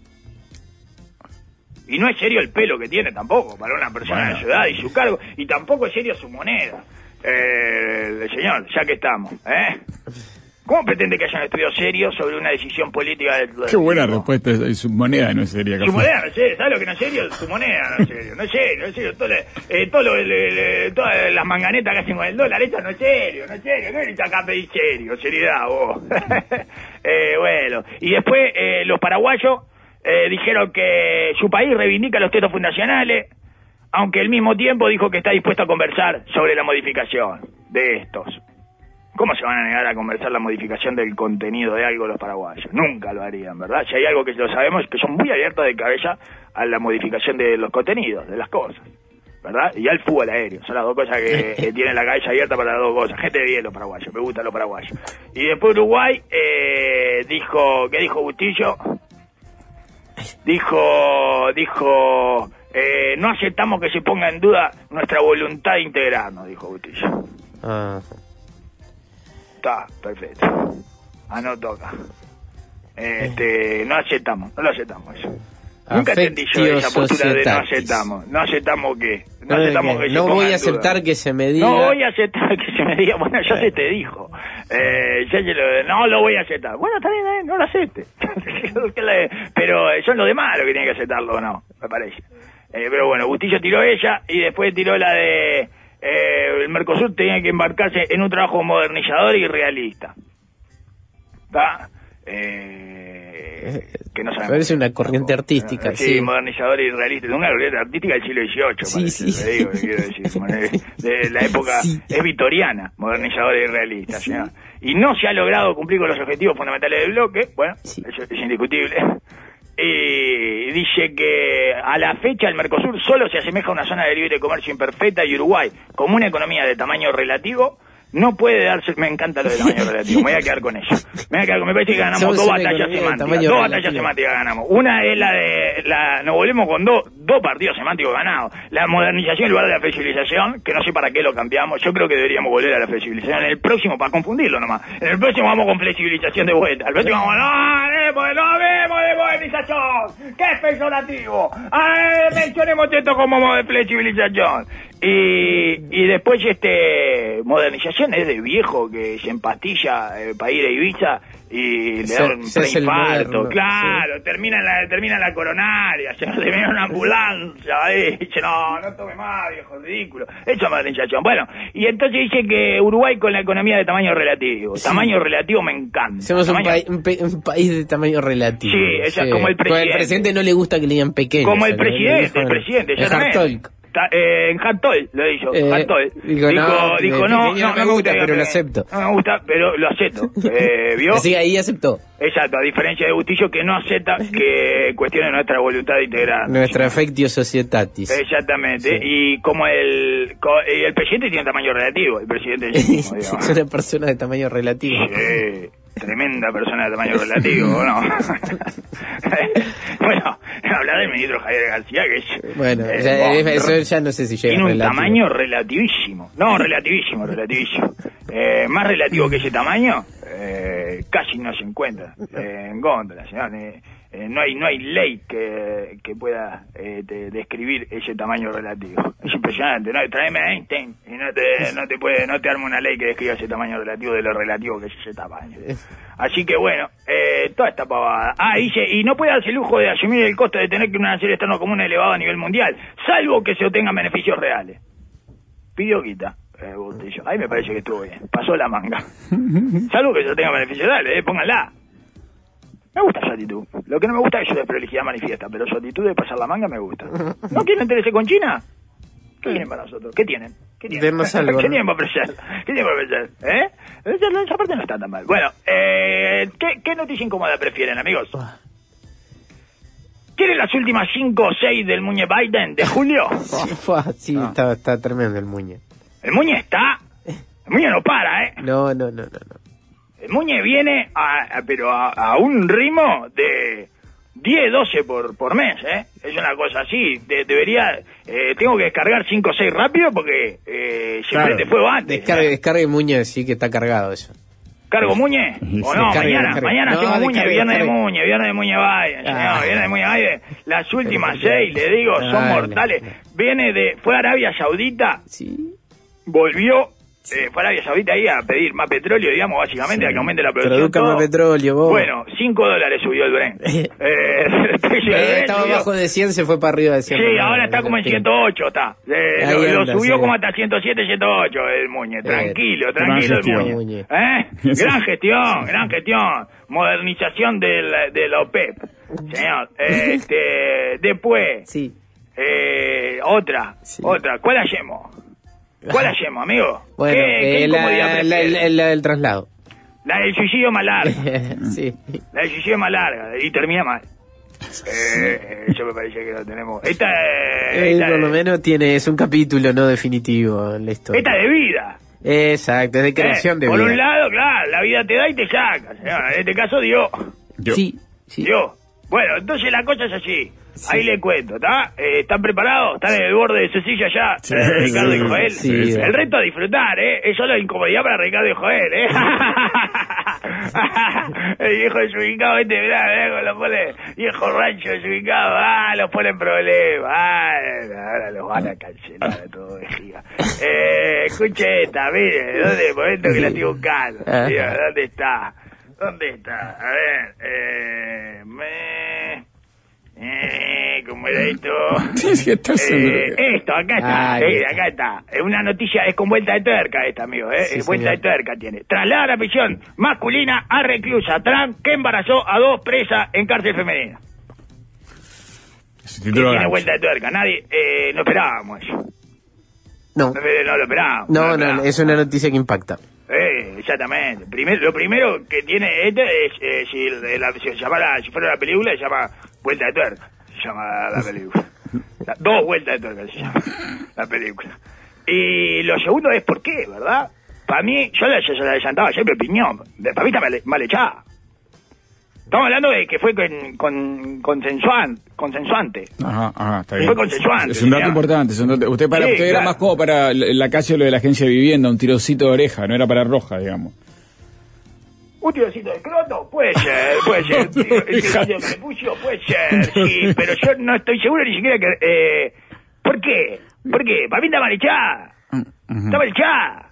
Speaker 3: Y no es serio el pelo que tiene tampoco para una persona de su edad y su cargo, y tampoco es serio su moneda. Señor, ya que estamos, ¿cómo pretende que haya un estudio serio sobre una decisión política del...
Speaker 2: Qué buena respuesta, su moneda no es seria.
Speaker 3: Su moneda no es seria, ¿sabes lo que no es serio? Su moneda no es serio, no es serio. Todas las manganetas que hacen con el dólar, esto no es serio. ¿Qué venís acá a pedir serio? Seriedad, vos. Bueno, y después los paraguayos dijeron que su país reivindica los textos fundacionales, aunque al mismo tiempo dijo que está dispuesto a conversar sobre la modificación de estos. ¿Cómo se van a negar a conversar la modificación del contenido de algo los paraguayos? Nunca lo harían, ¿verdad? Si hay algo que lo sabemos, que son muy abiertos de cabeza a la modificación de los contenidos, de las cosas, ¿verdad? Y al fútbol aéreo, son las dos cosas que tienen la cabeza abierta para las dos cosas. Gente de bien los paraguayos, me gustan los paraguayos. Y después Uruguay, ¿qué dijo Bustillo? Dijo, no aceptamos que se ponga en duda nuestra voluntad de integrarnos, dijo Bustillo. Está, perfecto. No toca. No lo aceptamos eso. Nunca entendí yo esa postura de no aceptamos que
Speaker 4: no voy a aceptar que se me diga.
Speaker 3: No voy a aceptar que se me diga. Bueno, ya se te dijo. No lo voy a aceptar. Bueno, está bien, no lo acepte. Pero son los demás los que tienen que aceptarlo, ¿o no? Me parece. Pero bueno, Bustillo tiró ella y después tiró la de el Mercosur tenía que embarcarse en un trabajo modernizador y realista. ¿Está? Que no sabemos.
Speaker 4: Parece una corriente artística.
Speaker 3: Sí, modernizador y realista. Es una corriente artística del siglo XVIII.
Speaker 4: Sí.
Speaker 3: Digo, quiero decir. De la época es victoriana, modernizador y realista. Sí. Y no se ha logrado cumplir con los objetivos fundamentales del bloque. Bueno, eso es indiscutible. Y dice que a la fecha el Mercosur solo se asemeja a una zona de libre comercio imperfecta y Uruguay, como una economía de tamaño relativo, no puede darse... Me encanta lo de tamaño relativo, me voy a quedar con eso. Me parece que ganamos dos batallas semánticas ganamos. Una es la de... nos volvemos con dos partidos semánticos ganados. La modernización en lugar de la flexibilización, que no sé para qué lo cambiamos. Yo creo que deberíamos volver a la flexibilización. En el próximo, para confundirlo nomás, en el próximo vamos con flexibilización de vuelta. El próximo vamos, no vemos de modernización. ¡Qué es peyorativo! Mencionemos esto como de flexibilización. Y después modernización es de viejo que se empastilla para ir a Ibiza y le da un preinfarto. Claro, sí. termina la coronaria, se termina una ambulancia, dice, no tome más, viejo, ridículo. Eso es modernización. Bueno, y entonces dice que Uruguay con la economía de tamaño relativo. Sí. Tamaño relativo me encanta.
Speaker 4: Somos un país de tamaño relativo.
Speaker 3: Sí, como el presidente.
Speaker 4: Al presidente no le gusta que le digan pequeño.
Speaker 3: Como el presidente.
Speaker 4: El Hartolk.
Speaker 3: En Hartol lo dijo. Dijo, no me gusta,
Speaker 4: pero lo acepto.
Speaker 3: No me gusta, pero lo acepto. ¿Vio?
Speaker 4: Así ahí aceptó.
Speaker 3: Exacto, a diferencia de Bustillo que no acepta que cuestione nuestra voluntad de integrar.
Speaker 4: Nuestra affectio societatis.
Speaker 3: Exactamente. Sí. Y como el presidente tiene tamaño relativo, el presidente es el mismo,
Speaker 4: es una persona de tamaño relativo.
Speaker 3: Sí. Tremenda persona de tamaño relativo, ¿no? Bueno, hablar del ministro Javier García, que es...
Speaker 4: Bueno, eso ya no sé si llega.
Speaker 3: Tiene un tamaño relativísimo. No, relativísimo. Más relativo que ese tamaño, casi no se encuentra en Góndola, señor. No hay ley que pueda describir ese tamaño relativo. Es impresionante, ¿no? Tráeme a Einstein y no te arma una ley que describa ese tamaño relativo de lo relativo que es ese tamaño. Así que bueno, toda esta pavada. Dice, y no puede darse el lujo de asumir el costo de tener que un arancel externo común elevado a nivel mundial, salvo que se obtengan beneficios reales. Pidió quita. Bustillo. Ahí me parece que estuvo bien. Pasó la manga. Salvo que se obtengan beneficios reales, pónganla. Me gusta su actitud. Lo que no me gusta es su desprolijidad manifiesta, pero su actitud de pasar la manga me gusta. ¿No quieren enterarse con China? ¿Qué tienen para nosotros? ¿Qué tienen?
Speaker 4: Dennos algo.
Speaker 3: ¿Qué tienen para ofrecer? Esa parte no está tan mal. Bueno, ¿qué noticia incómoda prefieren, amigos? ¿Quieren las últimas 5 o 6 del Muñe Biden de julio?
Speaker 4: Sí, está tremendo el Muñe.
Speaker 3: El Muñe no para, ¿eh?
Speaker 4: No.
Speaker 3: El Muñe viene a un ritmo de 10, 12 por mes, ¿eh? Es una cosa así. Tengo que descargar 5 o 6 rápido porque siempre te fuego antes.
Speaker 4: Descargue Muñe, sí que está cargado eso.
Speaker 3: ¿Cargo Muñe? ¿O no? Mañana tengo Muñe, viernes de Muñe Biden. Viernes de Muñe Biden. Las últimas 6, le digo, son mortales. Fue a Arabia Saudita.
Speaker 4: Sí.
Speaker 3: Volvió. Fue a Arabia Saudita ahí a pedir más petróleo, digamos, básicamente, a que aumente la producción.
Speaker 4: Produzca más petróleo, vos.
Speaker 3: Bueno, $5 subió el Brent.
Speaker 4: Estaba abajo de 100, se fue para arriba de 100.
Speaker 3: Sí, ahora está como en 108, está. Lo subió como hasta 107, 108 el Muñe. Tranquilo el Muñe. Gran gestión. Modernización de la OPEP. Señor, después.
Speaker 4: Sí.
Speaker 3: Otra. ¿Cuál hacemos? ¿Cuál hacemos, amigo?
Speaker 4: Bueno,
Speaker 3: ¿Qué incomodidad prefieres?
Speaker 4: la del traslado.
Speaker 3: La del suicidio más larga.
Speaker 4: Sí.
Speaker 3: La del suicidio más larga y termina mal. Eso me parece que lo tenemos. Esta
Speaker 4: Por lo menos es un capítulo no definitivo en la historia.
Speaker 3: esta de vida.
Speaker 4: Exacto, es de creación de
Speaker 3: por
Speaker 4: vida.
Speaker 3: un lado, claro, la vida te da y te saca. En este caso, Dios.
Speaker 4: Sí.
Speaker 3: Dios. Bueno, entonces la cosa es así. Ahí le cuento, ¿está? ¿Están preparados? ¿Están en el borde de su silla ya?
Speaker 2: Sí,
Speaker 3: Ricardo y Joel.
Speaker 4: sí.
Speaker 3: El resto a disfrutar, ¿eh? Es solo incomodidad para Ricardo y Joel, ¿eh? El viejo desubicado, mirá, lo pone, viejo rancho desubicado, los pone en problemas. Ahora los van a cancelar de todo de giga. Escuche esta, mire, ¿dónde? El momento que la estoy buscando. Mira, ¿dónde está? ¿Dónde está? A ver, ¿cómo era esto? Esto, acá está, acá está. Es una noticia, es con vuelta de tuerca esta, amigo,
Speaker 4: Sí,
Speaker 3: vuelta de tuerca tiene. Traslada la prisión masculina a reclusa trans que embarazó a 2 presas en cárcel femenina. Tiene vuelta de tuerca, nadie, no esperábamos eso.
Speaker 4: No,
Speaker 3: No lo esperábamos.
Speaker 4: no, es una noticia que impacta.
Speaker 3: Exactamente. Lo primero que tiene si fuera la película, se llama Vuelta de Tuerca. Se llama la película. 2 vueltas de tuerca se llama la película. Y lo segundo es por qué, ¿verdad? Para mí, yo la adelantaba siempre opinión. Para mí está mal echada. Estamos hablando de que fue consensuante.
Speaker 2: Ajá, está bien.
Speaker 3: Fue consensuante.
Speaker 2: Es un dato importante. Usted era más como para la calle lo de la agencia de vivienda, un tirocito de oreja, no era para roja, digamos.
Speaker 3: ¿Un tirocito de croto? Puede ser. ¿El tirocito de prepucio? Puede ser, sí. Pero yo no estoy seguro ni siquiera que... ¿Por qué? Para mí está mal echada. Está mal echada.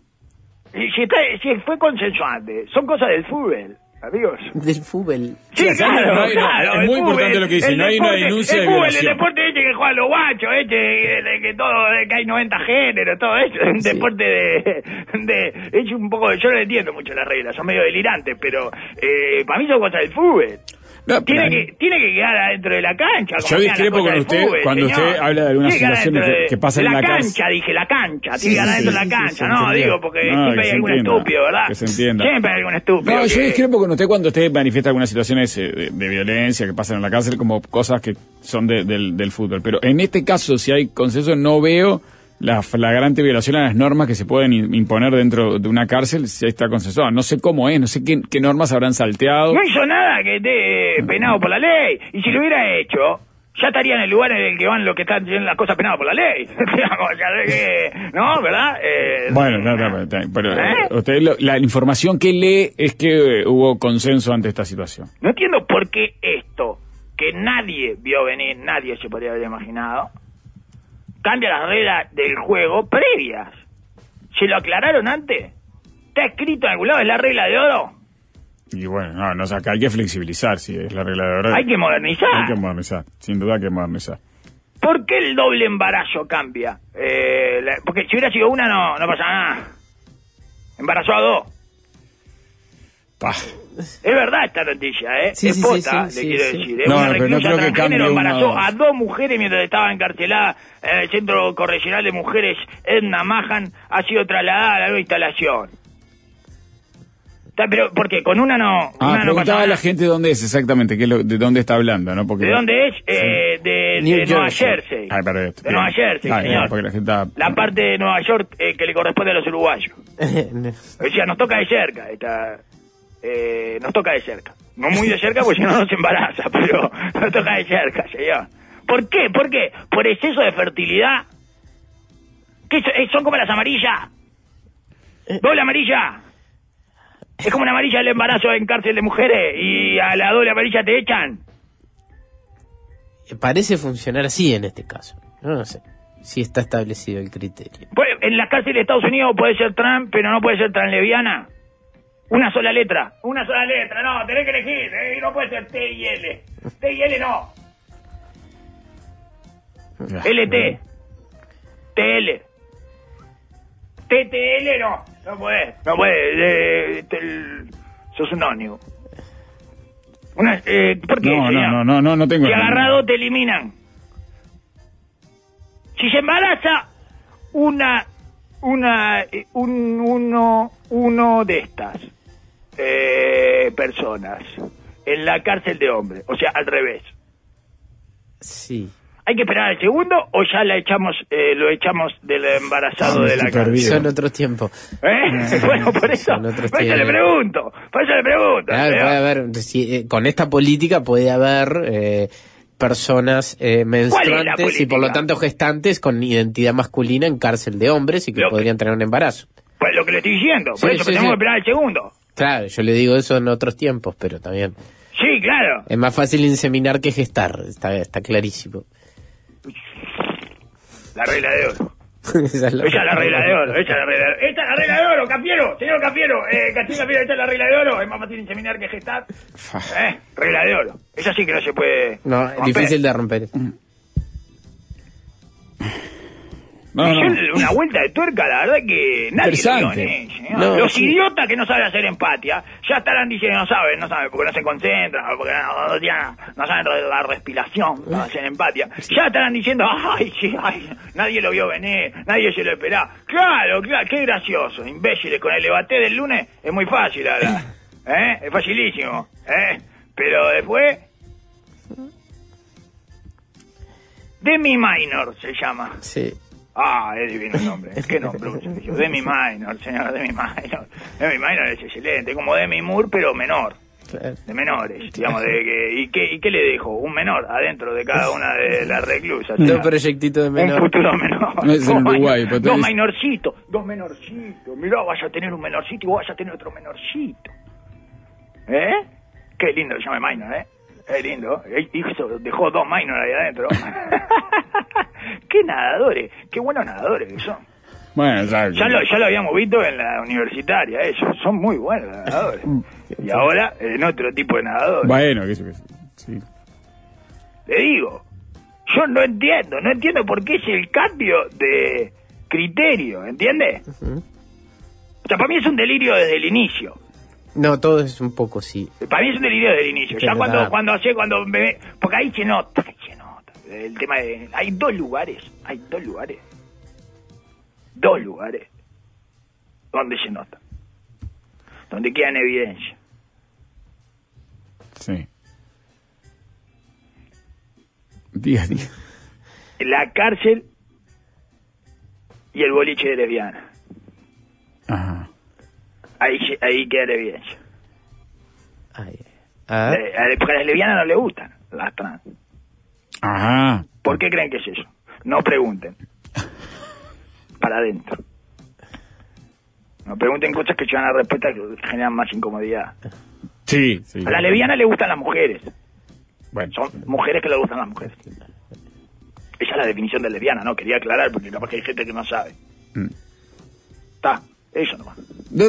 Speaker 3: Si fue consensuante, son cosas del fútbol. Amigos.
Speaker 4: Del fútbol.
Speaker 3: Sí, claro.
Speaker 2: Es muy importante lo que dice. No hay una denuncia de violación.
Speaker 3: El deporte que juegan los guachos, que hay 90 géneros, todo eso. Es un deporte es un poco... Yo no entiendo mucho las reglas, son medio delirantes, pero para mí son cosas del fútbol. No, tiene que quedar adentro de la cancha.
Speaker 2: Yo discrepo con usted fútbol, cuando señor. Usted habla de algunas situaciones que pasan en la cancha.
Speaker 3: Dije la cancha, tiene que quedar adentro de la cancha. No, digo, porque siempre hay algún estúpido, ¿verdad?
Speaker 2: Que se entienda.
Speaker 3: Siempre hay algún estúpido.
Speaker 2: No, yo discrepo con usted cuando usted manifiesta algunas situaciones de violencia que pasan en la cárcel como cosas que son del fútbol. Pero en este caso, si hay consenso, no veo la flagrante violación a las normas que se pueden imponer dentro de una cárcel si está consensuado. No sé cómo es, no sé qué normas habrán salteado.
Speaker 3: No hizo nada que esté penado por la ley. Y si lo hubiera hecho, ya estaría en el lugar en el que van los que están haciendo las cosas penadas por la ley. ¿No? ¿Verdad?
Speaker 2: Bueno, pero usted la información que lee es que hubo consenso ante esta situación.
Speaker 3: No entiendo por qué esto, que nadie vio venir, nadie se podría haber imaginado, cambia las reglas del juego previas. ¿Se lo aclararon antes? ¿Está escrito en algún lado? ¿Es la regla de oro?
Speaker 2: Y bueno, acá hay que flexibilizar si es la regla de oro.
Speaker 3: Hay que modernizar.
Speaker 2: Hay que modernizar, sin duda hay que modernizar.
Speaker 3: ¿Por qué el doble embarazo cambia? Porque si hubiera sido una no pasa nada. Embarazó a 2. Es verdad esta noticia,
Speaker 4: Sí,
Speaker 3: es posta, le quiero decir. Una reclusa transgénero embarazó a 2 mujeres mientras estaba encarcelada en el Centro Correccional de Mujeres Edna Mahan. Ha sido trasladada a la nueva instalación. Pero, ¿por qué? Con una no...
Speaker 2: Preguntaba a la gente dónde es exactamente, de dónde está hablando, ¿no? Porque,
Speaker 3: ¿de dónde es? De Nueva Jersey. De Nueva Jersey, señor.
Speaker 2: Porque
Speaker 3: la parte de Nueva York que le corresponde a los uruguayos. O sea, nos toca de cerca nos toca de cerca. No muy de cerca porque si no nos embaraza, pero nos toca de cerca, señor. ¿Por qué? ¿Por exceso de fertilidad? ¿Qué son como las amarillas? ¿Doble amarilla? Es como una amarilla del embarazo en cárcel de mujeres y a la doble amarilla te echan.
Speaker 4: Parece funcionar así en este caso. No sé si está establecido el criterio.
Speaker 3: Pues, en la cárcel de Estados Unidos puede ser trans, pero no puede ser transleviana. Una sola letra, no, tenés que elegir, no puede ser T y L. T y L no. LT. TL. TTL no puede. Sos un ónimo. ¿Por qué?
Speaker 2: No tengo.
Speaker 3: Si agarrado te eliminan. Si se embaraza una uno de estas personas en la cárcel de hombres, o sea, al revés.
Speaker 4: Sí.
Speaker 3: ¿Hay que esperar al segundo o ya lo echamos del embarazado de la cárcel?
Speaker 4: Son otros tiempos.
Speaker 3: Bueno, por eso le pregunto.
Speaker 4: Claro, puede haber, con esta política puede haber personas menstruantes y por lo tanto gestantes con identidad masculina en cárcel de hombres y que podrían tener un embarazo.
Speaker 3: Pues lo que le estoy diciendo, por eso tenemos que esperar al segundo.
Speaker 4: Claro, yo le digo eso en otros tiempos, pero también.
Speaker 3: Sí, claro.
Speaker 4: Es más fácil inseminar que gestar, está clarísimo.
Speaker 3: La regla de oro. Esa es la regla de oro. Esta es la regla de oro, Cafiero. Señor Cafiero, Castillo Cafiero, esta es la regla de oro. Es más fácil inseminar que gestar. Regla de oro. Esa sí que no se puede
Speaker 4: No, es difícil de romper.
Speaker 3: Una vuelta de tuerca, la verdad que nadie lo vio en ella. Los idiotas que no saben hacer empatía ya estarán diciendo no saben porque no se concentran, porque no saben la respiración para hacer empatía. Ya estarán diciendo ay, nadie lo vio venir, nadie se lo esperaba. Claro, qué gracioso, imbéciles, con el debate del lunes es muy fácil hablar, es facilísimo, pero después Demi Minor se llama.
Speaker 4: Sí.
Speaker 3: Es divino el nombre. ¿Qué nombre? Demi Minor, señor, Demi Minor. Demi Minor es excelente, como Demi Moore, pero menor. De menores, digamos. ¿Y qué le dejo? Un menor adentro de cada una de las reclusas.
Speaker 4: Dos proyectitos de menor.
Speaker 3: Un futuro menor.
Speaker 2: No es en Uruguay,
Speaker 3: dos menorcitos. Mirá, vas a tener un menorcito y vos vas a tener otro menorcito. Qué lindo que se llame Minor, Es lindo. Dejó 2 minor ahí adentro. Qué nadadores. Qué buenos nadadores que son.
Speaker 2: Bueno,
Speaker 3: ya lo habíamos visto en la universitaria. Ellos son muy buenos nadadores. Y ahora en otro tipo de nadadores.
Speaker 2: Bueno, que sí.
Speaker 3: Le digo, yo no entiendo por qué es el cambio de criterio, ¿entiende? O sea, para mí es un delirio desde el inicio.
Speaker 4: No, todo es un poco, sí.
Speaker 3: Para mí es un delirio desde el inicio. Ya cuando me... Porque ahí se nota. El tema de... Hay dos lugares donde se nota. Donde queda en evidencia.
Speaker 2: Sí. Diga.
Speaker 3: La cárcel y el boliche de lesbiana.
Speaker 2: Ajá.
Speaker 3: Ahí queda la evidencia. Porque a las lesbianas no le gustan las trans.
Speaker 2: Ajá.
Speaker 3: ¿Por qué creen que es eso? No pregunten. Para adentro. No pregunten cosas que llevan a respuesta que generan más incomodidad.
Speaker 2: Sí.
Speaker 3: A las lesbianas le gustan las mujeres.
Speaker 2: Bueno.
Speaker 3: Son mujeres que le gustan las mujeres. Esa es la definición de lesbiana, ¿no? Quería aclarar porque capaz que hay gente que no sabe. Eso nomás.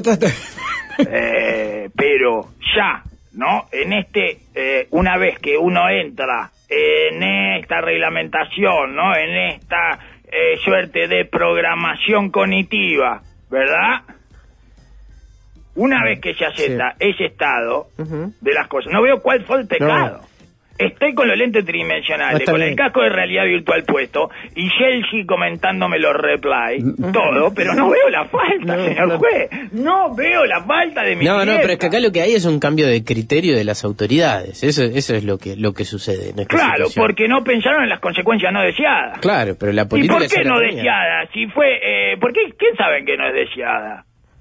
Speaker 3: Pero ya, ¿no? En una vez que uno entra en esta reglamentación, ¿no? En esta suerte de programación cognitiva, ¿verdad? Una vez que se acepta ese estado de las cosas, no veo cuál fue el pecado. Estoy con los lentes tridimensionales, con el casco de realidad virtual puesto y Chelsea comentándome los replies, todo, pero no veo la falta, señor juez. No veo la falta de mi clienta.
Speaker 4: No, pero es que acá lo que hay es un cambio de criterio de las autoridades. Eso es lo que sucede en esta situación.
Speaker 3: Porque no pensaron en las consecuencias no deseadas.
Speaker 4: Claro, pero la política...
Speaker 3: ¿Y por qué no deseada? Si fue... ¿por qué? ¿Quién saben que no es deseada?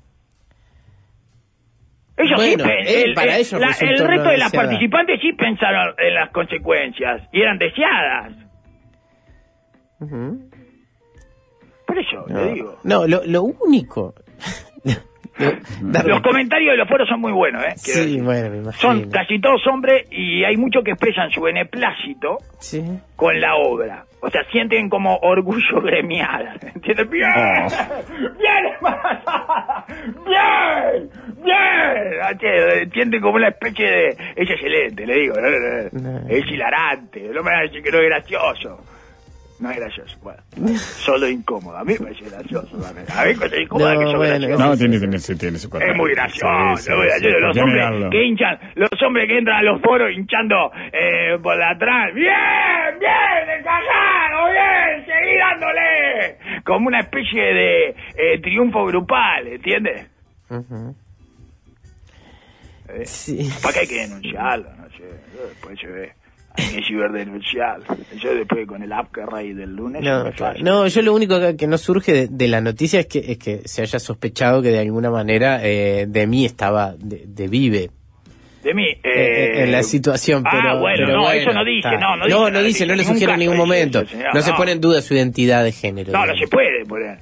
Speaker 3: Ellos
Speaker 4: para ellos
Speaker 3: el resto de las participantes sí pensaron en las consecuencias y eran deseadas. Por eso le digo.
Speaker 4: No, lo único...
Speaker 3: Los comentarios de los foros son muy buenos,
Speaker 4: Sí, bueno, me imagino.
Speaker 3: Son casi todos hombres y hay muchos que expresan su beneplácito con la obra. O sea, sienten como orgullo gremial. ¿Entiendes? ¡Bien! ¡Bien, embarazada! ¡Bien! ¡Bien! Sienten como una especie de... Es excelente, le digo. Es hilarante. No me van a decir que no es gracioso. No es gracioso, bueno, solo incómodo. A mí me parece gracioso. A mí me parece incómodo que son graciosos.
Speaker 2: No, tiene su cuenta.
Speaker 3: Es muy gracioso. Los hombres que hinchan, los hombres que entran a los foros hinchando por atrás. ¡Bien! ¡Bien! ¡Encajado! ¡Bien! ¡Seguí dándole! como una especie de triunfo grupal, ¿entiendes?
Speaker 4: Sí.
Speaker 3: ¿Para qué hay que denunciarlo? No sé, después se ve. Hay que ciberdenunciarlo. Yo después con el Afterray del lunes...
Speaker 4: No, yo lo único que no surge de la noticia es que se haya sospechado que de alguna manera de mí estaba de Vive.
Speaker 3: De mí,
Speaker 4: en la situación, pero
Speaker 3: bueno,
Speaker 4: pero
Speaker 3: no,
Speaker 4: bueno,
Speaker 3: eso no dice,
Speaker 4: está.
Speaker 3: no
Speaker 4: no le sugiere en ningún momento.
Speaker 3: Eso, señor,
Speaker 4: no se pone en duda su identidad de género.
Speaker 3: No se puede poner.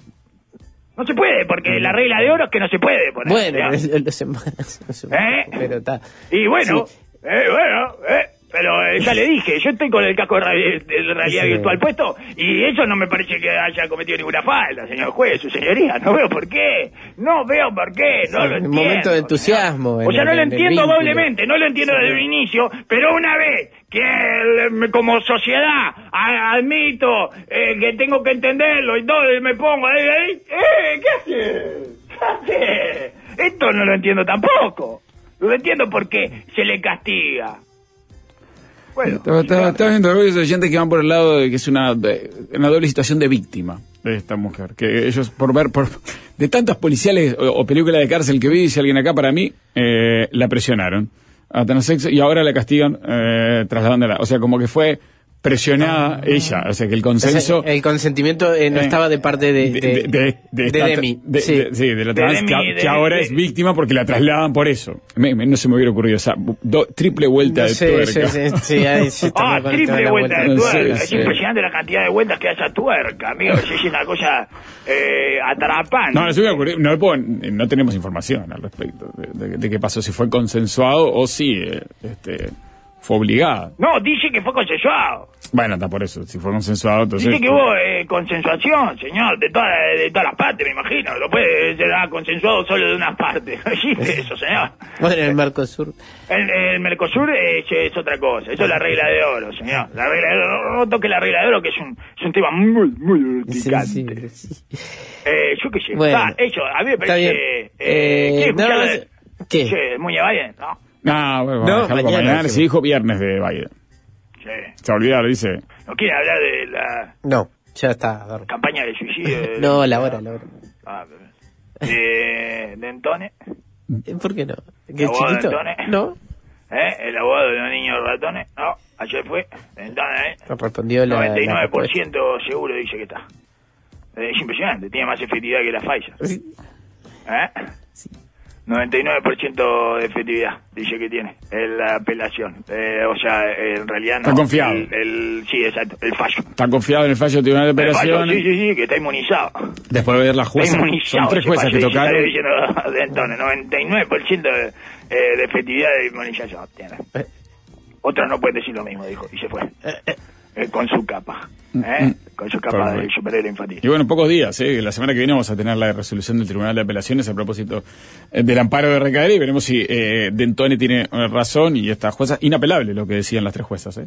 Speaker 3: No se puede, porque la regla de oro es que no se puede poner.
Speaker 4: Bueno,
Speaker 3: pero
Speaker 4: está.
Speaker 3: Y bueno,
Speaker 4: Sí.
Speaker 3: Pero ya le dije, yo estoy con el casco de realidad virtual puesto y eso no me parece que haya cometido ninguna falta, señor juez, su señoría. No veo por qué. No lo entiendo.
Speaker 4: Un momento de entusiasmo.
Speaker 3: O sea, no lo entiendo doblemente, no lo entiendo desde el inicio, pero una vez que como sociedad admito que tengo que entenderlo y todo, y me pongo ahí, ¿qué hace? Esto no lo entiendo tampoco. No lo entiendo porque se le castiga. Bueno,
Speaker 2: está viendo varios oyentes que van por el lado de que es una doble situación de víctima de esta mujer, que ellos de tantas policiales o películas de cárcel que vi, dice alguien acá, para mí la presionaron a tener sexo y ahora la castigan trasladándola, o sea, como que fue presionada ella, o sea que el consenso...
Speaker 4: El consentimiento no estaba de parte de Demi.
Speaker 2: De la trans, que ahora es víctima porque la trasladan por eso. No se me hubiera ocurrido esa triple vuelta de tuerca.
Speaker 3: Triple vuelta de tuerca. Es impresionante la cantidad de vueltas que da esa tuerca, amigo. Es una cosa atrapante.
Speaker 2: No se me ocurrió, no tenemos información al respecto de qué pasó, si fue consensuado o si fue obligada.
Speaker 3: No, dice que fue consensuado.
Speaker 2: Bueno, está por eso, si fue consensuado, entonces...
Speaker 3: Dice que hubo consensuación, señor, de todas las partes, me imagino. No puede ser consensuado solo de una parte. No existe eso, señor.
Speaker 4: Bueno, el Mercosur.
Speaker 3: El Mercosur es otra cosa. Eso es la regla de oro, señor. La regla de oro, no toque la regla de oro, que es un tema muy, muy picante.
Speaker 4: Sí.
Speaker 3: Yo qué sé.
Speaker 4: Bueno,
Speaker 3: eso, a mí me parece...
Speaker 4: ¿Qué?
Speaker 3: Che, Muñe Biden, ¿no?
Speaker 2: Bueno, mañana se dijo viernes de Biden.
Speaker 3: Sí.
Speaker 2: Se olvidó, dice.
Speaker 3: ¿No quiere hablar de la
Speaker 4: No, ya está.
Speaker 3: campaña de suicidio?
Speaker 4: No, la hora.
Speaker 3: ¿De Entone?
Speaker 4: ¿Por qué no?
Speaker 3: ¿El abogado de Entone?
Speaker 4: No.
Speaker 3: ¿El abogado de los niños ratones? No, ayer fue. Entone,
Speaker 4: Respondió la
Speaker 3: 99% seguro dice que está. Es impresionante, tiene más efectividad que la Pfizer.
Speaker 4: Sí.
Speaker 3: Sí. 99% de efectividad, dice que tiene la apelación. O sea, en realidad no.
Speaker 2: Está confiado.
Speaker 3: Sí, exacto, el fallo.
Speaker 2: Está confiado en el fallo del Tribunal de Apelaciones.
Speaker 3: Sí, que está inmunizado.
Speaker 2: Después de ver la jueza, son 3 juezas que tocaron.
Speaker 3: Está diciendo de entonces, 99% de efectividad de inmunización tiene. Otros no pueden decir lo mismo, dijo, y se fue. Con su capa. Con su capa de superhéroe infantil.
Speaker 2: Y bueno, pocos días, la semana que viene vamos a tener la resolución del Tribunal de Apelaciones a propósito del amparo de Recader y veremos si D'Antoni tiene razón y esta jueza, inapelable lo que decían las 3 juezas.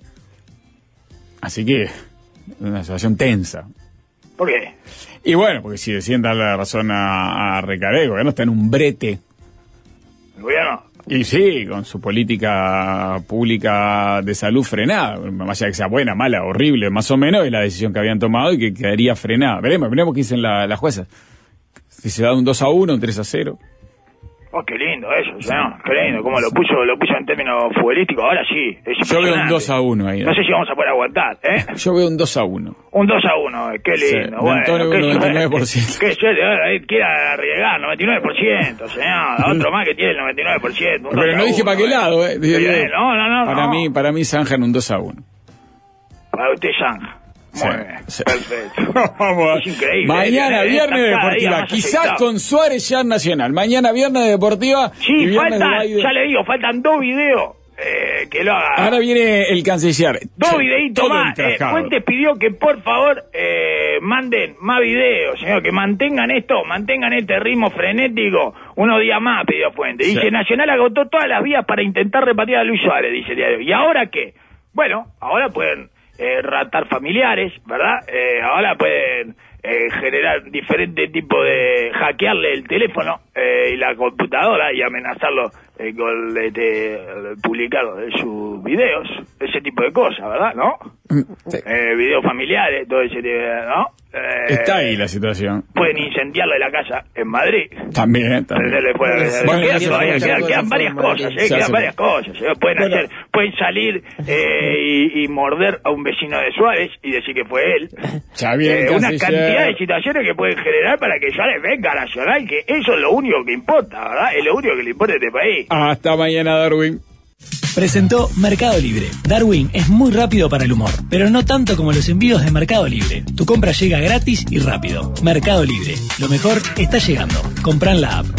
Speaker 2: Así que, una situación tensa.
Speaker 3: ¿Por qué?
Speaker 2: Y bueno, porque si deciden darle la razón a Recader, el gobierno está en un brete.
Speaker 3: ¿El gobierno?
Speaker 2: Y sí, con su política pública de salud frenada, más allá de que sea buena, mala, horrible, más o menos, es la decisión que habían tomado y que quedaría frenada. Veremos qué dicen las juezas. Si se da un 2-1, un 3-0.
Speaker 3: Oh, qué lindo eso, señor. Qué lindo, como lo puso en términos futbolísticos, ahora sí.
Speaker 2: Yo veo un 2-1 ahí.
Speaker 3: No sé si vamos a poder aguantar,
Speaker 2: Yo veo un 2-1.
Speaker 3: Un 2-1, qué lindo.
Speaker 2: Sí,
Speaker 3: bueno,
Speaker 2: qué 99%.
Speaker 3: Qué suerte, quiere arriesgar, 99%, señor. Otro más que tiene el 99%.
Speaker 2: Pero no dije para qué lado,
Speaker 3: No.
Speaker 2: Para mí zanjan un 2-1.
Speaker 3: Para usted zanja. Muy bien, perfecto.
Speaker 2: Vamos.
Speaker 3: Es increíble.
Speaker 2: Mañana viernes de Deportiva, quizás con Suárez ya en Nacional. Mañana viernes de Deportiva.
Speaker 3: Sí,
Speaker 2: y viernes
Speaker 3: ya le digo, faltan 2 videos que lo haga.
Speaker 2: Ahora viene el canciller.
Speaker 3: 2 videitos más. Fuentes pidió que por favor manden más videos, señor, que mantengan este ritmo frenético unos días más, pidió Fuentes. Dice, Nacional agotó todas las vías para intentar repatriar a Luis Suárez, dice el diario. ¿Y ahora qué? Bueno, ahora pueden raptar familiares, ¿verdad? Ahora pueden generar diferentes tipos de hackearle el teléfono y la computadora y amenazarlo con publicar sus videos, ese tipo de cosas, ¿verdad? ¿No? videos familiares, todo ese tipo, ¿no?
Speaker 2: Está ahí la situación.
Speaker 3: Pueden incendiarle la casa en Madrid.
Speaker 2: También.
Speaker 3: Quedan varias cosas, pueden salir y morder a un vecino de Suárez y decir que fue él. Una cantidad de situaciones que pueden generar para que Suárez venga a Nacional, que eso es lo único que importa, ¿verdad? Es lo único que le importa a este país.
Speaker 2: Hasta mañana, Darwin.
Speaker 5: Presentó Mercado Libre. Darwin es muy rápido para el humor, pero no tanto como los envíos de Mercado Libre. Tu compra llega gratis y rápido. Mercado Libre. Lo mejor está llegando. Comprá en la app.